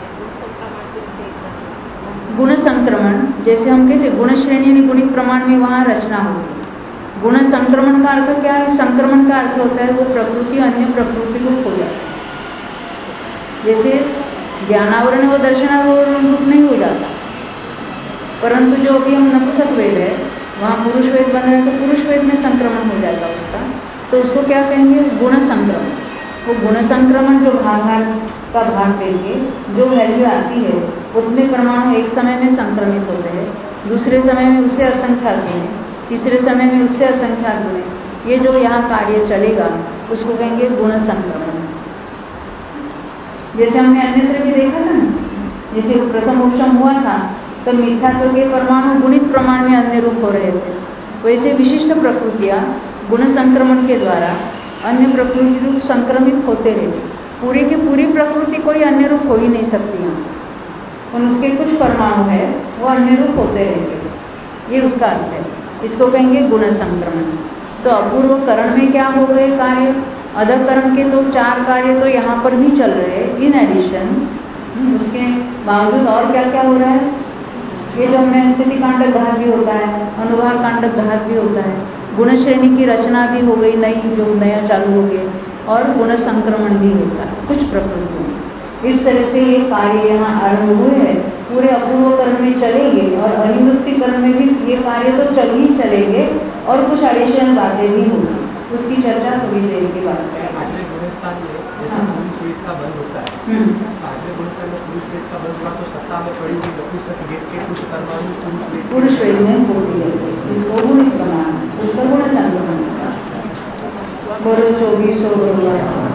गुण संक्रमण जैसे हम कहते गुण श्रेणी यानी गुणित प्रमाण में वहां रचना होगी। गुण संक्रमण का अर्थ क्या है? संक्रमण का अर्थ होता है वो प्रकृति अन्य प्रकृति रूप हो जाती है। जैसे ज्ञानावरण व दर्शनावरण रूप नहीं हो जाता, परंतु जो अभी हम नपुंसक वेद है वहाँ पुरुष वेद बन रहा है तो पुरुष वेद में संक्रमण हो जाएगा उसका, तो उसको क्या कहेंगे? गुण संक्रमण। वो गुण संक्रमण जो भाग का भाग देंगे, जो वैल्यू आती है उतने परमाणु एक समय में संक्रमित होते हैं, दूसरे समय में उससे असंख्यात गुणे, तीसरे समय में उससे असंख्यात गुणे, ये जो यहाँ कार्य चलेगा उसको कहेंगे गुण संक्रमण। जैसे हमने अन्यत्र भी देखा था ना, जैसे प्रथम उपशम हुआ था तो मिथ्यात्व के परमाणु गुणित प्रमाण में अन्य रूप हो रहे थे, वैसे विशिष्ट प्रकृतियाँ गुण संक्रमण के द्वारा अन्य प्रकृति रूप संक्रमित होते रहे। पूरी की पूरी प्रकृति कोई अन्य रूप हो ही नहीं सकती यहाँ, और उसके कुछ परमाणु है वो अन्य रूप होते रहेंगे, ये उसका अर्थ है। इसको कहेंगे गुण संक्रमण। तो अपूर्व करण में क्या हो गए कार्य? अधकरण के तो 4 कार्य तो यहाँ पर भी चल रहे हैं इन एडिशन, उसके बावजूद और क्या क्या हो रहा है? ये जो हमने स्थिति कांडक घात भी होता है, अनुभाग कांडक घात भी होता है, गुण श्रेणी की रचना भी हो गई, नई जो नया चालू हो गया, और गुण संक्रमण भी होता है कुछ प्रकृतियों में। इस तरह से ये कार्य यहाँ आरंभ हुए हैं, पूरे अपूर्व कर्म में चलेंगे और अनिवृत्ति कर्म में भी ये कार्य तो चल ही चलेंगे और कुछ एडिशनल बातें भी होंगी, उसकी चर्चा थोड़ी देर के बाद करेंगे। का बंद होता है, का बंद हुआ तो सत्ता में पड़ी हुई नपुंसक वेद के कुछ परमाणु पुरुष वेद में होती है, इसको गुणित बनाना, उसका गुण संक्रमण। 24